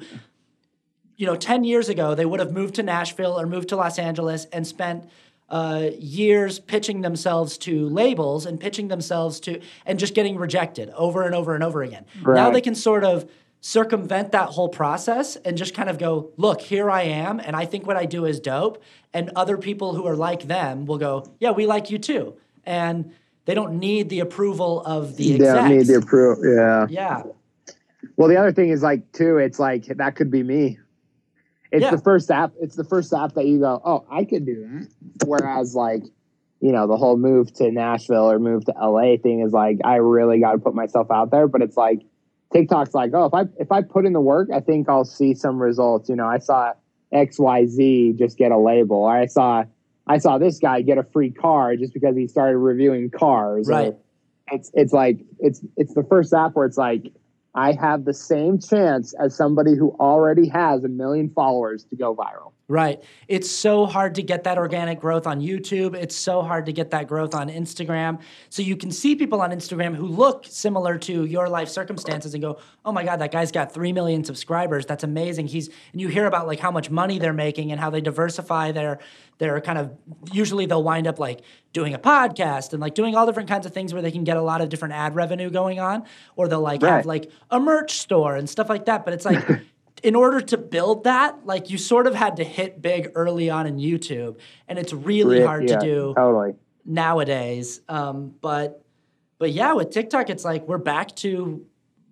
10 years ago, they would have moved to Nashville or moved to Los Angeles and spent years pitching themselves to labels and and just getting rejected over and over and over again. Right. Now they can sort of circumvent that whole process and just kind of go, look, here I am, and I think what I do is dope. And other people who are like them will go, yeah, we like you too. And they don't need the approval of the execs. They don't need the approval, Yeah. Well, the other thing is like, too, it's like, that could be me. It's the first app. It's the first app that you go, oh, I could do that. Whereas, like, the whole move to Nashville or move to LA thing is like, I really got to put myself out there. But it's like, TikTok's like, oh, if I put in the work, I think I'll see some results. I saw XYZ just get a label. Or I saw this guy get a free car just because he started reviewing cars. Right. It's like it's the first app where it's like, I have the same chance as somebody who already has 1 million followers to go viral. Right. It's so hard to get that organic growth on YouTube. It's so hard to get that growth on Instagram. So you can see people on Instagram who look similar to your life circumstances and go, oh my God, that guy's got 3 million subscribers. That's amazing. And you hear about like how much money they're making and how they diversify their kind of, usually they'll wind up like doing a podcast and like doing all different kinds of things where they can get a lot of different ad revenue going on, or they'll like have like a merch store and stuff like that. But it's like, in order to build that, like you sort of had to hit big early on in YouTube, and it's really hard to do nowadays. But yeah, with TikTok, it's like we're back to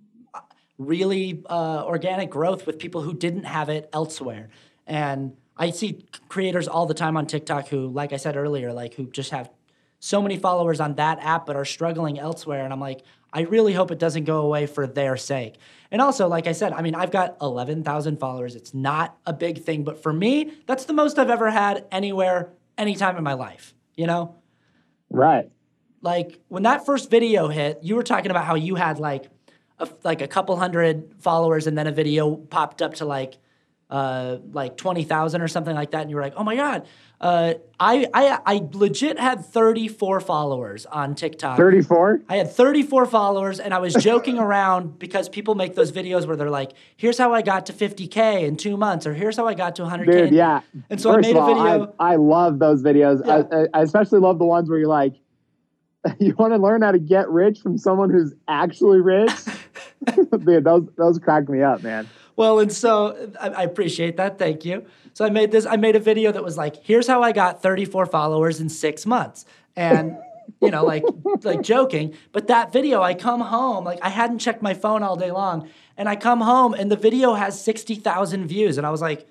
really organic growth with people who didn't have it elsewhere. And I see creators all the time on TikTok who, like I said earlier, like who just have so many followers on that app but are struggling elsewhere. And I'm like, I really hope it doesn't go away for their sake. And also, like I said, I mean, I've got 11,000 followers. It's not a big thing, but for me, that's the most I've ever had anywhere, anytime in my life, you know? Right. Like when that first video hit, you were talking about how you had like a couple hundred followers, and then a video popped up to like 20,000 or something like that, and you were like, "Oh my god!" I legit had 34 followers on TikTok. 34? I had 34 followers, and I was joking around because people make those videos where they're like, "Here's how I got to 50K in 2 months," or "Here's how I got to 100K." Dude, yeah. And so I made a video. I love those videos. Yeah. I especially love the ones where you're like, you want to learn how to get rich from someone who's actually rich? Dude, those crack me up, man. Well, and so I appreciate that. Thank you. So I made a video that was like, here's how I got 34 followers in 6 months. And, you know, like joking. But that video, I come home, like I hadn't checked my phone all day long. And I come home and the video has 60,000 views. And I was like,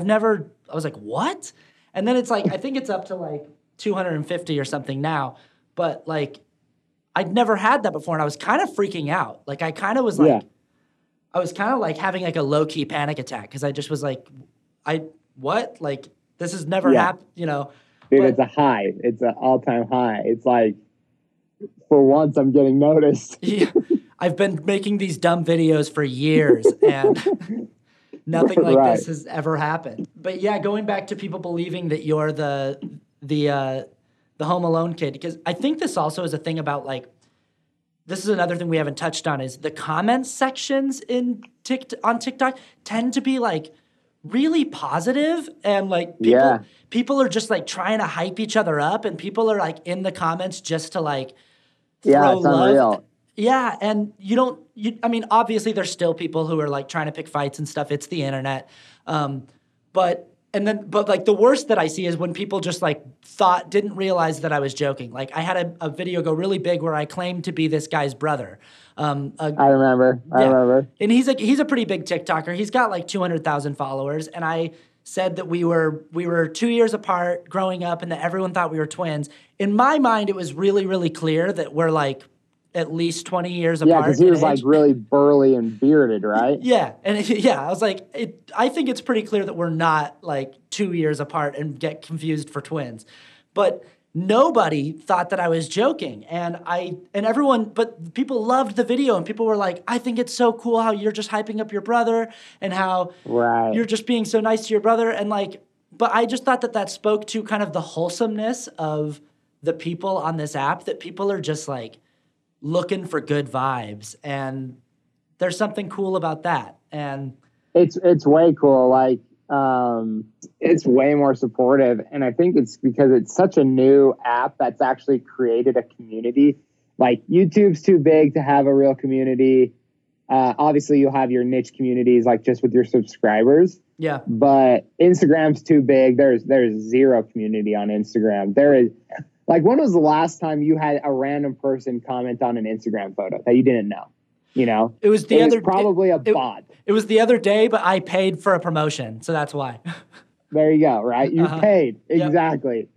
what? And then it's like, I think it's up to like 250 or something now. But like, I'd never had that before, and I was kind of freaking out. Like, I kind of was like, I was kind of like having like a low-key panic attack because I just was like, what? Like, this has never happened, you know? Dude, it's a high. It's an all-time high. It's like, for once, I'm getting noticed. Yeah. I've been making these dumb videos for years, and nothing like this has ever happened. But yeah, going back to people believing that you're the Home Alone kid, because I think this also is a thing about like, this is another thing we haven't touched on, is the comments sections on TikTok tend to be like really positive, and like people are just like trying to hype each other up, and people are like in the comments just to like throw it's love. Unreal. Yeah, and I mean, obviously there's still people who are like trying to pick fights and stuff. It's the internet. But like the worst that I see is when people just like didn't realize that I was joking. Like I had a video go really big where I claimed to be this guy's brother. I remember. And he's a pretty big TikToker. He's got like 200,000 followers. And I said that we were 2 years apart growing up and that everyone thought we were twins. In my mind, it was really, really clear that we're like at least 20 years apart. Yeah, because he was like really burly and bearded, right? Yeah. And I was like, I think it's pretty clear that we're not like 2 years apart and get confused for twins. But nobody thought that I was joking. And but people loved the video, and people were like, I think it's so cool how you're just hyping up your brother and how you're just being so nice to your brother. And like, but I just thought that spoke to kind of the wholesomeness of the people on this app, that people are just like looking for good vibes, and there's something cool about that. And it's way cool. Like, it's way more supportive. And I think it's because it's such a new app that's actually created a community. Like YouTube's too big to have a real community. Obviously you'll have your niche communities, like just with your subscribers. Yeah. But Instagram's too big. There's zero community on Instagram. There is, like, when was the last time you had a random person comment on an Instagram photo that you didn't know? You know, it was probably a bot. It was the other day, but I paid for a promotion, so that's why. There you go. Right, you paid. Exactly.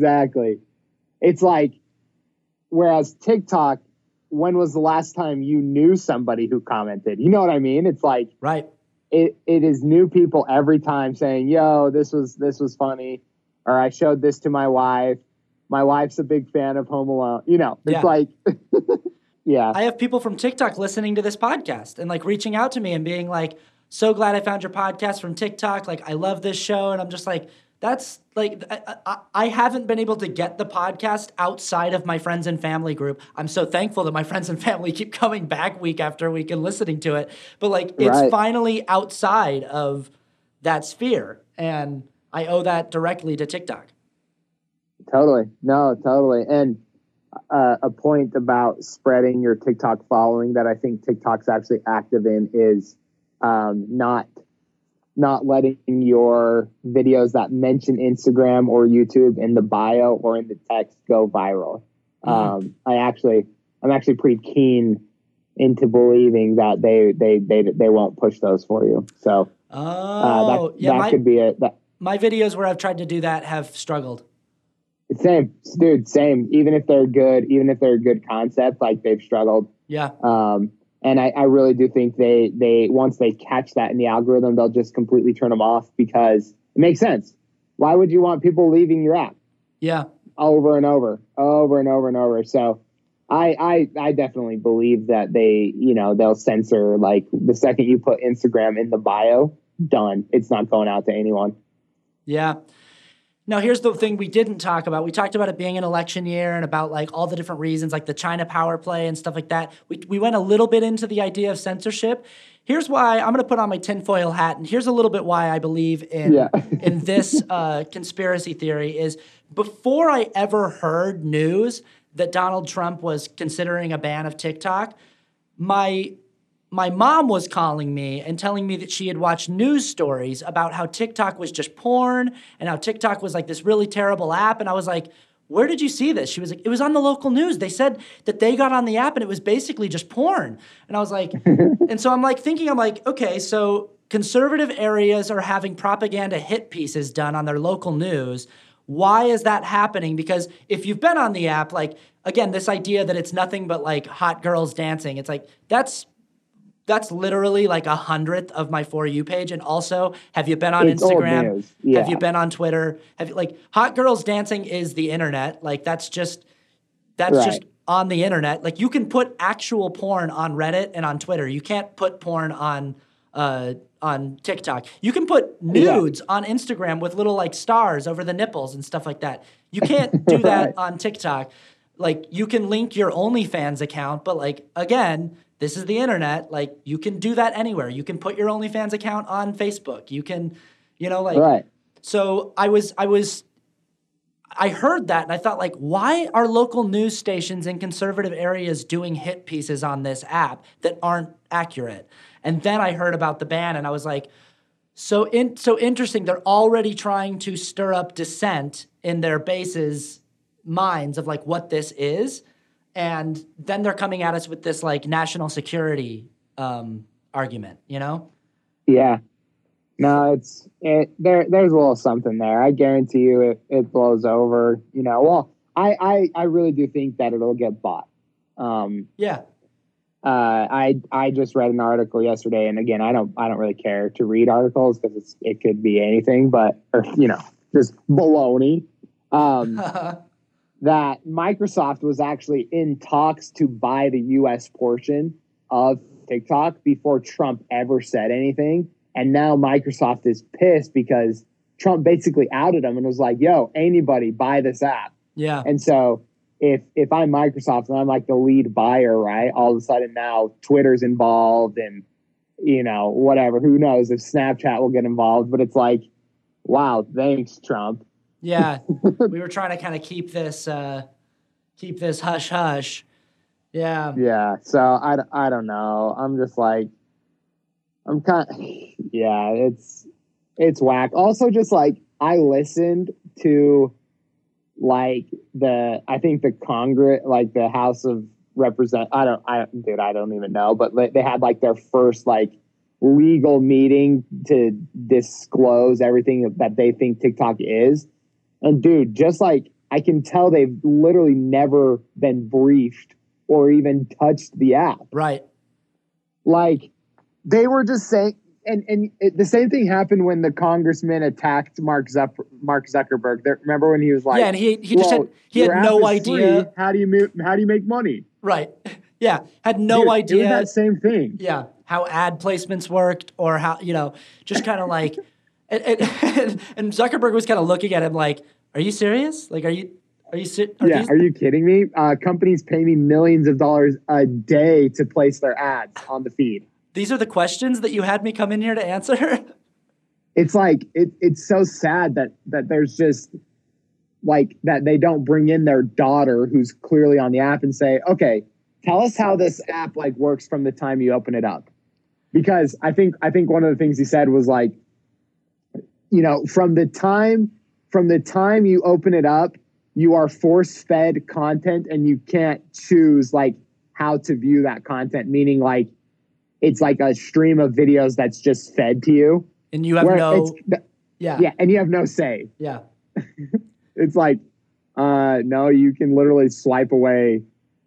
It's like, whereas TikTok, when was the last time you knew somebody who commented? You know what I mean? It's like, right. It is new people every time saying, "Yo, this was funny," or "I showed this to my wife. My wife's a big fan of Home Alone." You know, it's like, yeah. I have people from TikTok listening to this podcast and like reaching out to me and being like, "So glad I found your podcast from TikTok. Like, I love this show." And I'm just like, that's like, I haven't been able to get the podcast outside of my friends and family group. I'm so thankful that my friends and family keep coming back week after week and listening to it. But like, it's finally outside of that sphere. And I owe that directly to TikTok. Totally. No, totally. And a point about spreading your TikTok following that I think TikTok's actually active in is not letting your videos that mention Instagram or YouTube in the bio or in the text go viral. I'm actually pretty keen into believing that they won't push those for you. So that could be it. My videos where I've tried to do that have struggled. Same, dude, same. Even if they're a good concept, like they've struggled. Yeah. And I really do think they once they catch that in the algorithm, they'll just completely turn them off because it makes sense. Why would you want people leaving your app? Yeah. Over and over. So I definitely believe that they'll censor, like, the second you put Instagram in the bio, done. It's not going out to anyone. Yeah. Now, here's the thing we didn't talk about. We talked about it being an election year and about like all the different reasons, like the China power play and stuff like that. We went a little bit into the idea of censorship. Here's why I'm going to put on my tinfoil hat, and here's a little bit why I believe in this conspiracy theory is before I ever heard news that Donald Trump was considering a ban of TikTok, my mom was calling me and telling me that she had watched news stories about how TikTok was just porn and how TikTok was like this really terrible app. And I was like, where did you see this? She was like, it was on the local news. They said that they got on the app and it was basically just porn. And I was like, and so I'm like, okay, so conservative areas are having propaganda hit pieces done on their local news. Why is that happening? Because if you've been on the app, like, again, this idea that it's nothing but like hot girls dancing, it's like, that's literally like 100th of my For You page. And also, have you been on Instagram? Yeah. Have you been on Twitter? Have you, like, hot girls dancing is the internet. Like, that's just on the internet. Like, you can put actual porn on Reddit and on Twitter. You can't put porn on TikTok. You can put nudes on Instagram with little like stars over the nipples and stuff like that. You can't do that on TikTok. Like, you can link your OnlyFans account, but like, again, this is the internet. Like, you can do that anywhere. You can put your OnlyFans account on Facebook. You can, So I heard that and I thought, like, why are local news stations in conservative areas doing hit pieces on this app that aren't accurate? And then I heard about the ban and I was like, so interesting. They're already trying to stir up dissent in their bases' minds of like what this is. And then they're coming at us with this like national security argument, Yeah. No, there's a little something there. I guarantee you it blows over, Well, I really do think that it'll get bought. I just read an article yesterday, and again, I don't really care to read articles because it could be anything, just baloney. That Microsoft was actually in talks to buy the U.S. portion of TikTok before Trump ever said anything. And now Microsoft is pissed because Trump basically outed them and was like, yo, anybody buy this app. Yeah. And so if I'm Microsoft and I'm like the lead buyer, right, all of a sudden now Twitter's involved and, whatever, who knows if Snapchat will get involved. But it's like, wow, thanks, Trump. Yeah, we were trying to kind of keep this hush hush. Yeah. Yeah. So I don't know. I'm just like, it's whack. Also, just like I listened to like I think the Congress, like the House of Representatives. I don't even know, but they had like their first like legal meeting to disclose everything that they think TikTok is. And dude, just like I can tell they've literally never been briefed or even touched the app. Right. Like they were just saying, the same thing happened when the congressman attacked Mark Zuckerberg. Remember when he was like, yeah, and he had no idea. Free. How do you make money? Right. Yeah. Had no idea. It was that same thing. Yeah. How ad placements worked or how, just kind of like, and Zuckerberg was kind of looking at him like, are you serious? Like, are you kidding me? Companies pay me millions of dollars a day to place their ads on the feed. These are the questions that you had me come in here to answer. It's like, it's so sad that there's just like that they don't bring in their daughter who's clearly on the app and say, okay, tell us how this app like works from the time you open it up. Because I think one of the things he said was like, from the time you open it up, you are force-fed content and you can't choose like how to view that content, meaning like it's like a stream of videos that's just fed to you. And you have and you have no say. Yeah. It's like, No, you can literally swipe away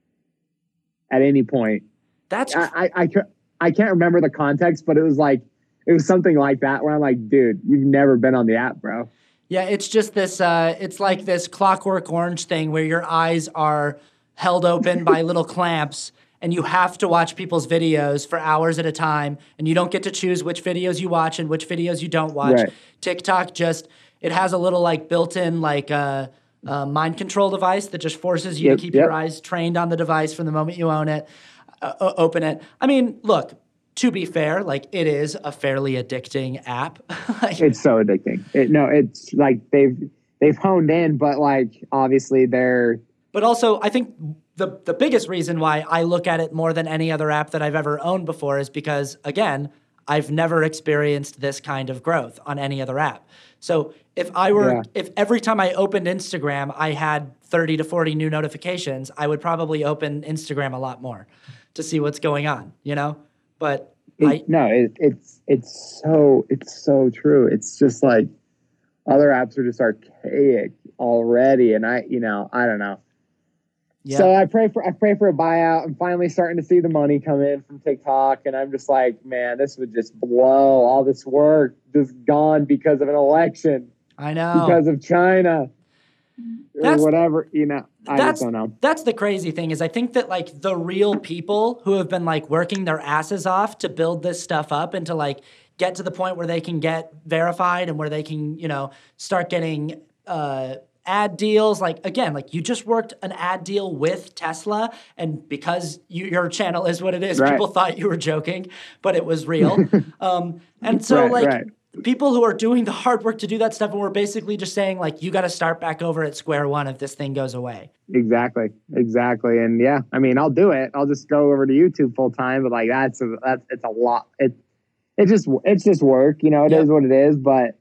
at any point. I can't remember the context, but it was something like that where I'm like, dude, you've never been on the app, bro. Yeah, it's just this, it's like this Clockwork Orange thing where your eyes are held open by little clamps and you have to watch people's videos for hours at a time and you don't get to choose which videos you watch and which videos you don't watch. Right. TikTok just, it has a little like built-in like mind control device that just forces you to keep your eyes trained on the device from the moment you own it, open it. I mean, look, to be fair, like it is a fairly addicting app. Like, it's so addicting. It's like they've honed in, but like obviously they're. But also, I think the biggest reason why I look at it more than any other app that I've ever owned before is because, again, I've never experienced this kind of growth on any other app. So if every time I opened Instagram, I had 30 to 40 new notifications, I would probably open Instagram a lot more to see what's going on, you know? But it's so true. It's just like other apps are just archaic already. And I don't know. Yeah. So I pray for a buyout. I'm finally starting to see the money come in from TikTok, and I'm just like, man, this would just blow. All this work just gone because of an election. I know. Because of China. Or whatever, I just don't know. That's the crazy thing is I think that like the real people who have been like working their asses off to build this stuff up and to like get to the point where they can get verified and where they can, start getting ad deals. Like, again, like you just worked an ad deal with Tesla, and because your channel is what it is, right. People thought you were joking, but it was real. And so people who are doing the hard work to do that stuff, and we're basically just saying like, you got to start back over at square one if this thing goes away. Exactly. And yeah, I mean, I'll do it. I'll just go over to YouTube full time, but like it's a lot. It's just work, it is what it is. But,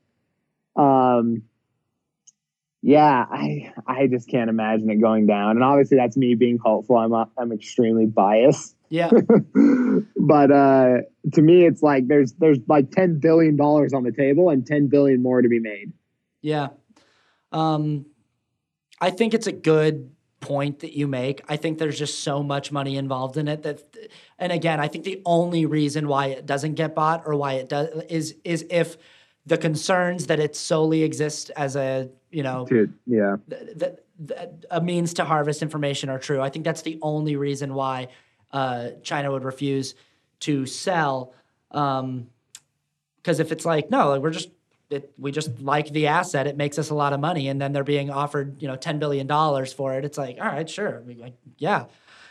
yeah, I just can't imagine it going down. And obviously that's me being hopeful. I'm extremely biased. Yeah. But to me, it's like there's like $10 billion on the table and 10 billion more to be made. Yeah. I think it's a good point that you make. I think there's just so much money involved in it and again, I think the only reason why it doesn't get bought or why it does is if the concerns that it solely exists as a, a means to harvest information are true. I think that's the only reason why China would refuse to sell. Because if it's like, no, we just like the asset, it makes us a lot of money, and then they're being offered, $10 billion for it. It's like, all right, sure. Yeah.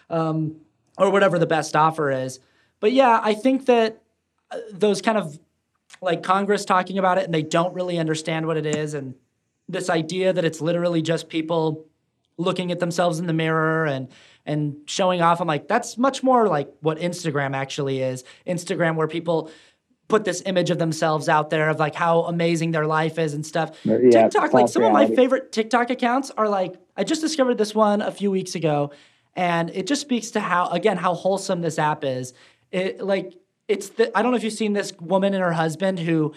Or whatever the best offer is. But yeah, I think that those kind of like Congress talking about it and they don't really understand what it is. And this idea that it's literally just people looking at themselves in the mirror and showing off. I'm like, that's much more like what Instagram actually is. Instagram, where people put this image of themselves out there of like how amazing their life is and stuff. Yeah, TikTok, like some reality. Of my favorite TikTok accounts are like, I just discovered this one a few weeks ago, and it just speaks to how wholesome this app is. I don't know if you've seen this woman and her husband who,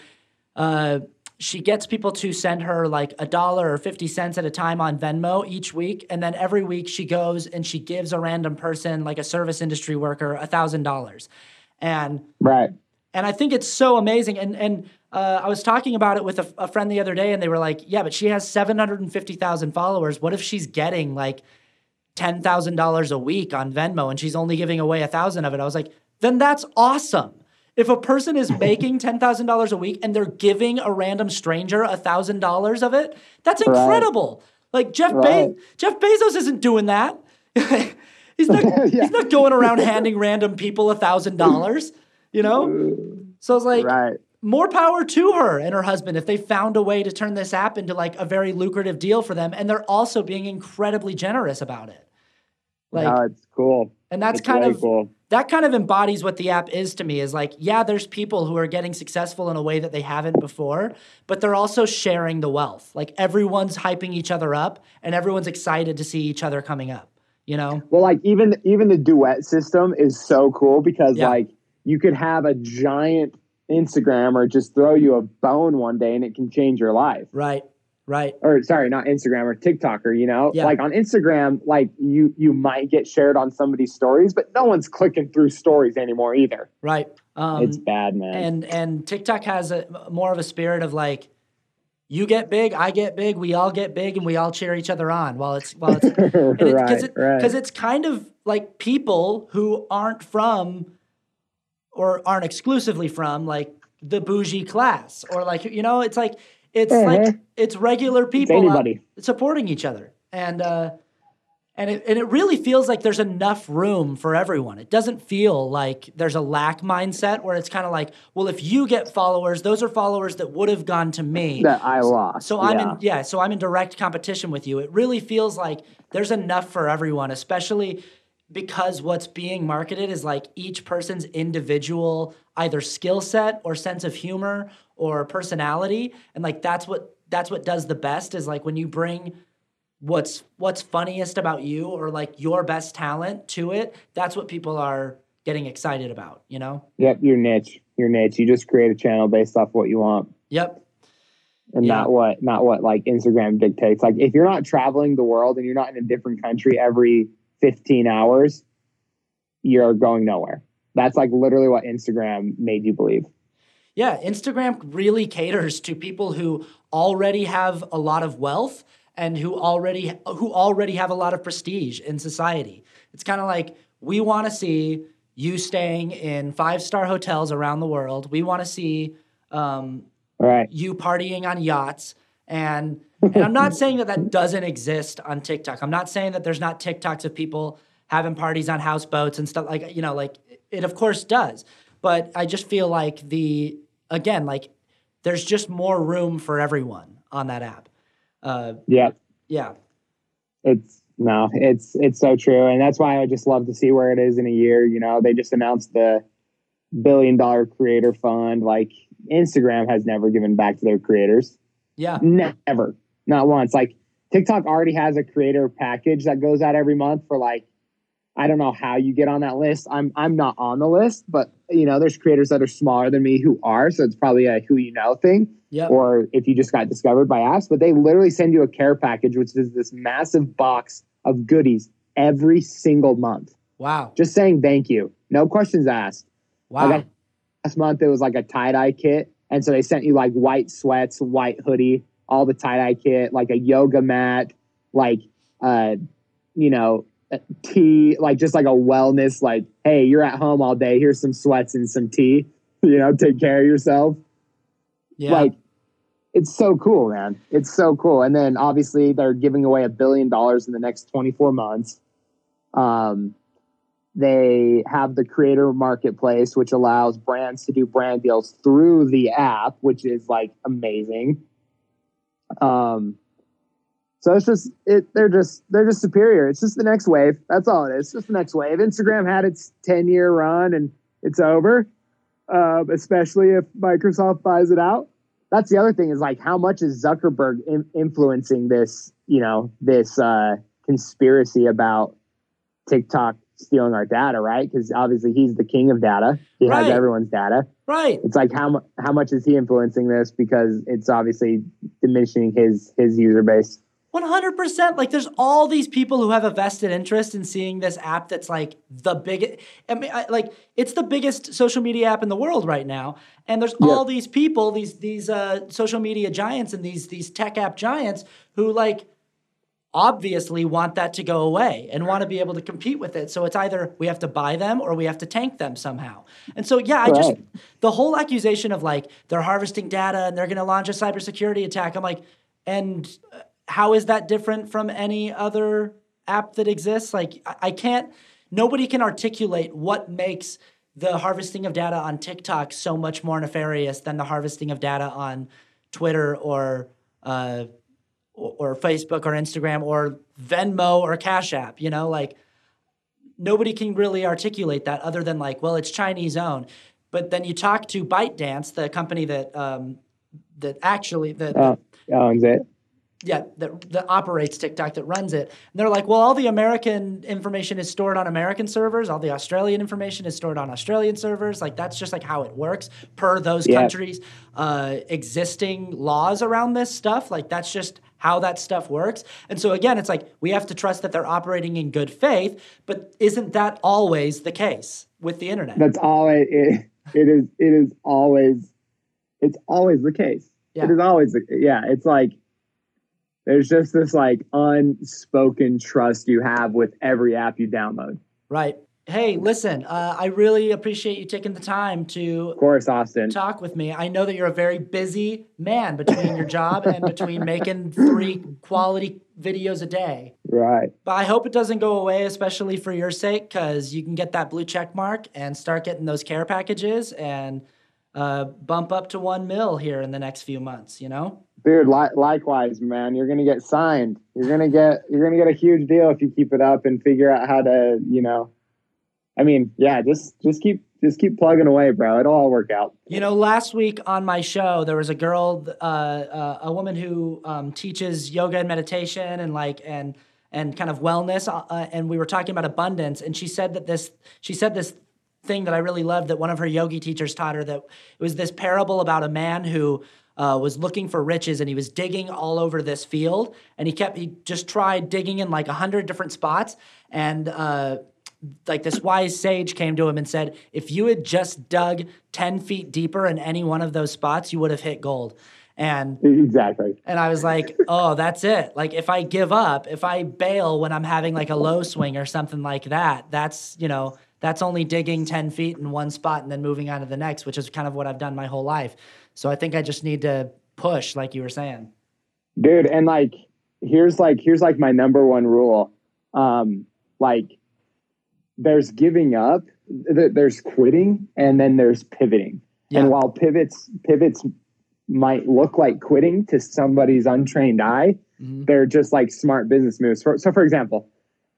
she gets people to send her like $1 or 50 cents at a time on Venmo each week. And then every week she goes and she gives a random person, like a service industry worker, $1,000. And I think it's so amazing. And I was talking about it with a friend the other day, and they were like, yeah, but she has 750,000 followers. What if she's getting like $10,000 a week on Venmo and she's only giving away 1,000 of it? I was like, then that's awesome. If a person is making $10,000 a week and they're giving a random stranger $1,000 of it, that's incredible. Right. Like Jeff Bezos isn't doing that. He's not going around handing random people $1,000, So it's like, more power to her and her husband if they found a way to turn this app into like a very lucrative deal for them. And they're also being incredibly generous about it. Like, it's cool. And that's cool. That kind of embodies what the app is to me, is like, yeah, there's people who are getting successful in a way that they haven't before, but they're also sharing the wealth. Like everyone's hyping each other up and everyone's excited to see each other coming up, Well, like even the duet system is so cool because like you could have a giant Instagrammer just throw you a bone one day and it can change your life. Right. Right. Or sorry, not Instagram or TikToker, you know, Yeah. like on Instagram, like you might get shared on somebody's stories, but no one's clicking through stories anymore either. Right. It's bad, man. And TikTok has more of a spirit of like, you get big, I get big, we all get big, and we all cheer each other on. Because it's kind of like people who aren't from or aren't exclusively from like the bougie class, or like, you know, it's like it's regular people supporting each other, and it really feels like there's enough room for everyone. It doesn't feel like there's a lack mindset where it's kind of like, well, if you get followers, those are followers that would have gone to me that I lost. So I'm in direct competition with you. It really feels like there's enough for everyone, especially because what's being marketed is like each person's individual either skill set or sense of humor or personality, and like that's what does the best is like when you bring what's funniest about you or like your best talent to it. That's what people are getting excited about, you know? Yep, your niche. You just create a channel based off what you want. Yep. And not what like Instagram dictates. Like if you're not traveling the world and you're not in a different country every 15 hours, you're going nowhere. That's like literally what Instagram made you believe. Yeah, Instagram really caters to people who already have a lot of wealth and who already have a lot of prestige in society. It's kind of like, we want to see you staying in 5-star hotels around the world. We want to see you partying on yachts. And I'm not saying that doesn't exist on TikTok. I'm not saying that there's not TikToks of people having parties on houseboats and stuff, like, you know, like it of course does. But I just feel like there's just more room for everyone on that app. Yeah. It's so true. And that's why I just love to see where it is in a year. You know, they just announced the $1 billion creator fund. Like Instagram has never given back to their creators. Yeah. Never. Not once. Like TikTok already has a creator package that goes out every month for like, I don't know how you get on that list. I'm not on the list, but you know, there's creators that are smaller than me who are, so it's probably a who you know thing. Yep. Or if you just got discovered by apps, but they literally send you a care package, which is this massive box of goodies every single month. Wow. Just saying thank you. No questions asked. Wow. Like last month, it was like a tie-dye kit. And so they sent you like white sweats, white hoodie, all the tie-dye kit, like a yoga mat, like, tea, like just like a wellness, like, hey, you're at home all day. Here's some sweats and some tea, take care of yourself. Yeah. Like, it's so cool, man. It's so cool. And then obviously they're giving away $1 billion in the next 24 months. They have the creator marketplace, which allows brands to do brand deals through the app, which is like amazing. So it's just they're just superior. It's just the next wave. That's all it is. It's just the next wave. Instagram had its 10-year run and it's over. Especially if Microsoft buys it out. That's the other thing is like, how much is Zuckerberg influencing this, this conspiracy about TikTok stealing our data, right? Because obviously he's the king of data. He has everyone's data. Right. It's like how much is he influencing this? Because it's obviously diminishing his user base. 100%. Like there's all these people who have a vested interest in seeing this app that's like the biggest. I mean, it's the biggest social media app in the world right now. And there's all these people, these social media giants and these tech app giants who like obviously want that to go away and want to be able to compete with it. So it's either we have to buy them or we have to tank them somehow. And so, the whole accusation of like they're harvesting data and they're going to launch a cybersecurity attack. I'm like, how is that different from any other app that exists? Like nobody can articulate what makes the harvesting of data on TikTok so much more nefarious than the harvesting of data on Twitter or Facebook or Instagram or Venmo or Cash App, like nobody can really articulate that other than like, well, it's Chinese owned. But then you talk to ByteDance, the company that owns it. that operates TikTok, that runs it. And they're like, well, all the American information is stored on American servers. All the Australian information is stored on Australian servers. Like, that's just like how it works per those countries' existing laws around this stuff. Like, that's just how that stuff works. And so again, it's like, we have to trust that they're operating in good faith, but isn't that always the case with the internet? That's always, it is always, it's always the case. Yeah. It is always, it's like, there's just this like unspoken trust you have with every app you download. Right. Hey, listen, I really appreciate you taking the time to, of course, Austin, talk with me. I know that you're a very busy man between your job and between making 3 quality videos a day. Right. But I hope it doesn't go away, especially for your sake, because you can get that blue check mark and start getting those care packages and bump up to 1 mil here in the next few months, you know? Dude, likewise, man. You're gonna get signed. You're gonna get a huge deal if you keep it up and figure out how to, you know. I mean, yeah, just keep plugging away, bro. It'll all work out. You know, last week on my show, there was a girl, a woman who teaches yoga and meditation and kind of wellness, and we were talking about abundance, and she said this thing that I really loved that one of her yogi teachers taught her, that it was this parable about a man who was looking for riches, and he was digging all over this field, and he just tried digging in like 100 different spots, and like this wise sage came to him and said, if you had just dug 10 feet deeper in any one of those spots, you would have hit gold. And exactly. And I was like, oh, that's it. Like, if I give up, if I bail when I'm having like a low swing or something like that, that's only digging 10 feet in one spot and then moving on to the next, which is kind of what I've done my whole life. So I think I just need to push, like you were saying. Dude, and like here's my number one rule. Like, there's giving up, there's quitting, and then there's pivoting. Yeah. And while pivots might look like quitting to somebody's untrained eye, they're just like smart business moves. So for example,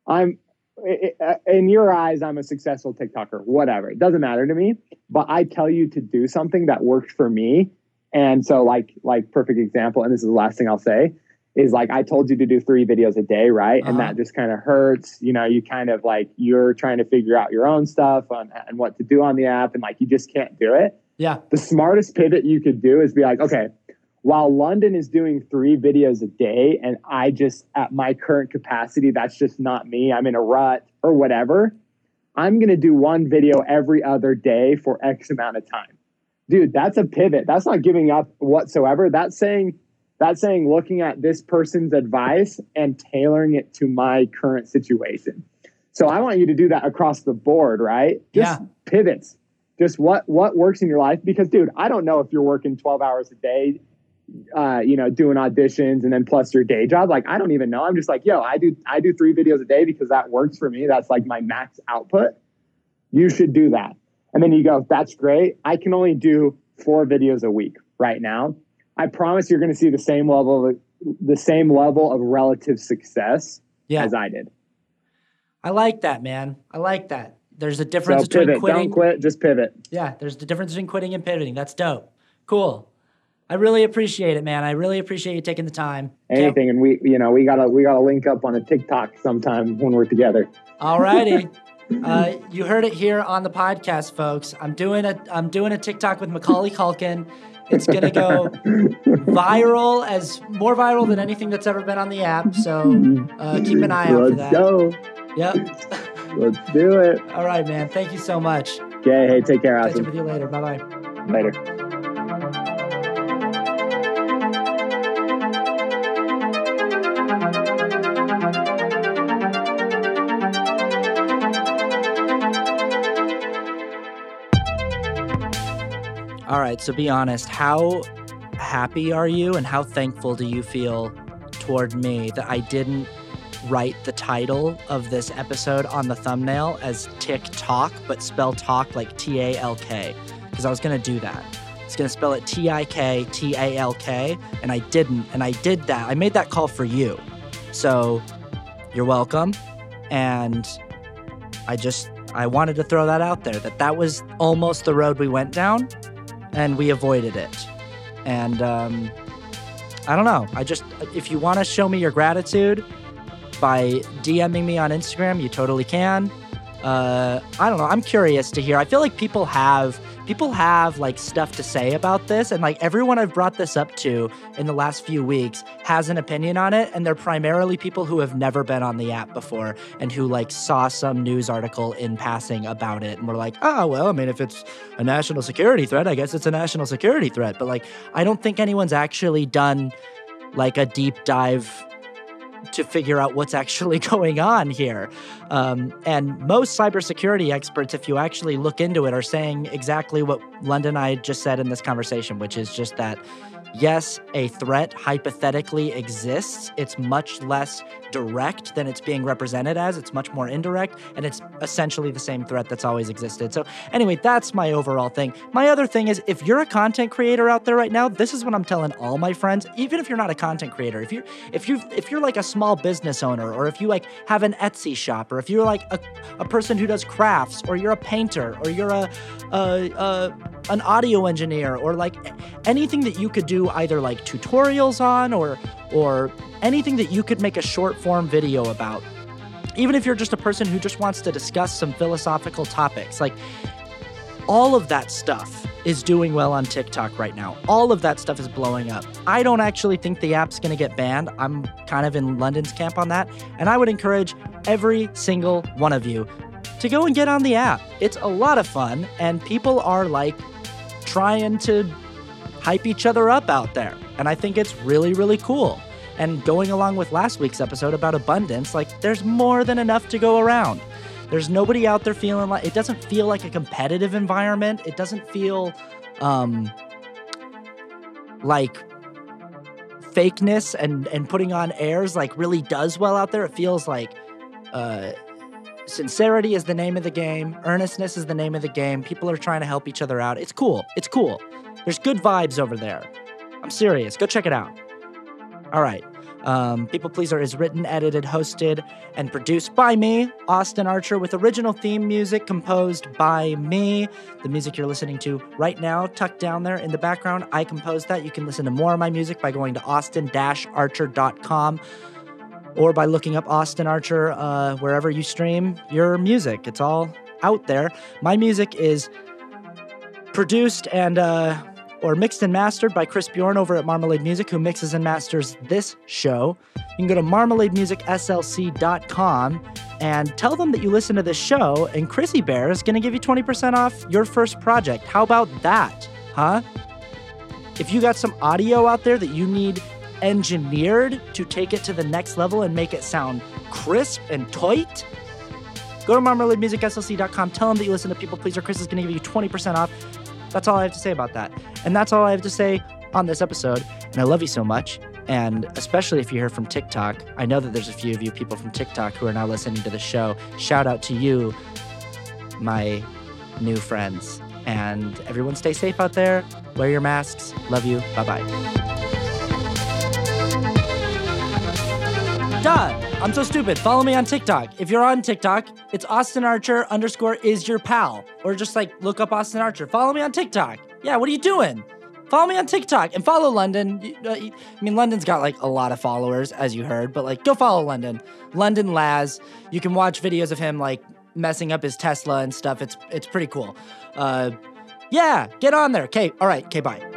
in your eyes, I'm a successful TikToker, whatever. It doesn't matter to me, but I tell you to do something that worked for me. And so like perfect example, and this is the last thing I'll say, is like, I told you to do 3 videos a day, right? And that just kind of hurts. You know, you kind of like, you're trying to figure out your own stuff and what to do on the app. And like, you just can't do it. Yeah. The smartest pivot you could do is be like, okay, while London is doing 3 videos a day and I just, at my current capacity, that's just not me, I'm in a rut or whatever, I'm going to do 1 video every other day for X amount of time. Dude, that's a pivot. That's not giving up whatsoever. That's saying looking at this person's advice and tailoring it to my current situation. So I want you to do that across the board, right? Just pivots. Just what works in your life. Because, dude, I don't know if you're working 12 hours a day, doing auditions and then plus your day job. Like, I don't even know. I'm just like, I do 3 videos a day because that works for me. That's like my max output. You should do that. And then you go, that's great. I can only do 4 videos a week right now. I promise you're going to see the same level of relative success as I did. I like that, man. I like that. There's a difference between pivot. quitting. Don't quit, just pivot. Yeah, there's the difference between quitting and pivoting. That's dope. Cool. I really appreciate it, man. I really appreciate you taking the time. Anything, and we gotta link up on a TikTok sometime when we're together. All righty. You heard it here on the podcast, folks. I'm doing a TikTok with Macaulay Culkin. It's going to go more viral than anything that's ever been on the app. So keep an eye out for that. Let's go. Yep. Let's do it. All right, man. Thank you so much. Okay. Hey, take care, Austin. Catch up with you later. Bye-bye. Later. All right, so be honest, how happy are you and how thankful do you feel toward me that I didn't write the title of this episode on the thumbnail as TikTok, but spell talk like T-A-L-K? Because I was going to do that. I was going to spell it T-I-K-T-A-L-K, and I didn't, and I did that. I made that call for you. So you're welcome, and I wanted to throw that out there, that was almost the road we went down, and we avoided it. And I don't know. If you want to show me your gratitude by DMing me on Instagram, you totally can. I don't know. I'm curious to hear. I feel like people have like stuff to say about this, and like everyone I've brought this up to in the last few weeks has an opinion on it, and they're primarily people who have never been on the app before and who like saw some news article in passing about it and were like, oh, well, I mean, if it's a national security threat, I guess it's a national security threat. But like, I don't think anyone's actually done like a deep dive to figure out what's actually going on here. And most cybersecurity experts, if you actually look into it, are saying exactly what London and I just said in this conversation, which is just that, yes, a threat hypothetically exists. It's much less direct than it's being represented as. It's much more indirect, and it's essentially the same threat that's always existed. So anyway, that's my overall thing. My other thing is, if you're a content creator out there right now, this is what I'm telling all my friends, even if you're not a content creator, if you're like a small business owner, or if you like have an Etsy shop, or if you're like a person who does crafts, or you're a painter, or you're an audio engineer, or like anything that you could do either like tutorials on or anything that you could make a short form video about. Even if you're just a person who just wants to discuss some philosophical topics, like all of that stuff is doing well on TikTok right now. All of that stuff is blowing up. I don't actually think the app's going to get banned. I'm kind of in London's camp on that. And I would encourage every single one of you to go and get on the app. It's a lot of fun, and people are like trying to hype each other up out there. And I think it's really, really cool. And going along with last week's episode about abundance, like there's more than enough to go around. There's nobody out there feeling like, it doesn't feel like a competitive environment. It doesn't feel like fakeness and putting on airs like really does well out there. It feels like sincerity is the name of the game. Earnestness is the name of the game. People are trying to help each other out. It's cool. It's cool. There's good vibes over there. I'm serious. Go check it out. All right. People Pleaser is written, edited, hosted, and produced by me, Austin Archer, with original theme music composed by me. The music you're listening to right now, tucked down there in the background, I composed that. You can listen to more of my music by going to austin-archer.com or by looking up Austin Archer wherever you stream your music. It's all out there. My music is produced and or mixed and mastered by Chris Bjorn over at Marmalade Music, who mixes and masters this show. You can go to marmalademusicslc.com and tell them that you listen to this show, and Chrissy Bear is going to give you 20% off your first project. How about that, huh? If you got some audio out there that you need engineered to take it to the next level and make it sound crisp and tight, go to marmalademusicslc.com, tell them that you listen to People Pleaser. Chris is going to give you 20% off. That's all I have to say about that. And that's all I have to say on this episode. And I love you so much. And especially if you're here from TikTok, I know that there's a few of you people from TikTok who are now listening to the show. Shout out to you, my new friends. And everyone stay safe out there. Wear your masks. Love you. Bye-bye. Duh! I'm so stupid. Follow me on TikTok. If you're on TikTok, it's Austin Archer _ is your pal. Or just like look up Austin Archer. Follow me on TikTok. Yeah, what are you doing? Follow me on TikTok and follow London. I mean, London's got like a lot of followers, as you heard, but like go follow London. London Laz. You can watch videos of him like messing up his Tesla and stuff. It's pretty cool. Yeah, get on there. Okay, all right. Okay, bye.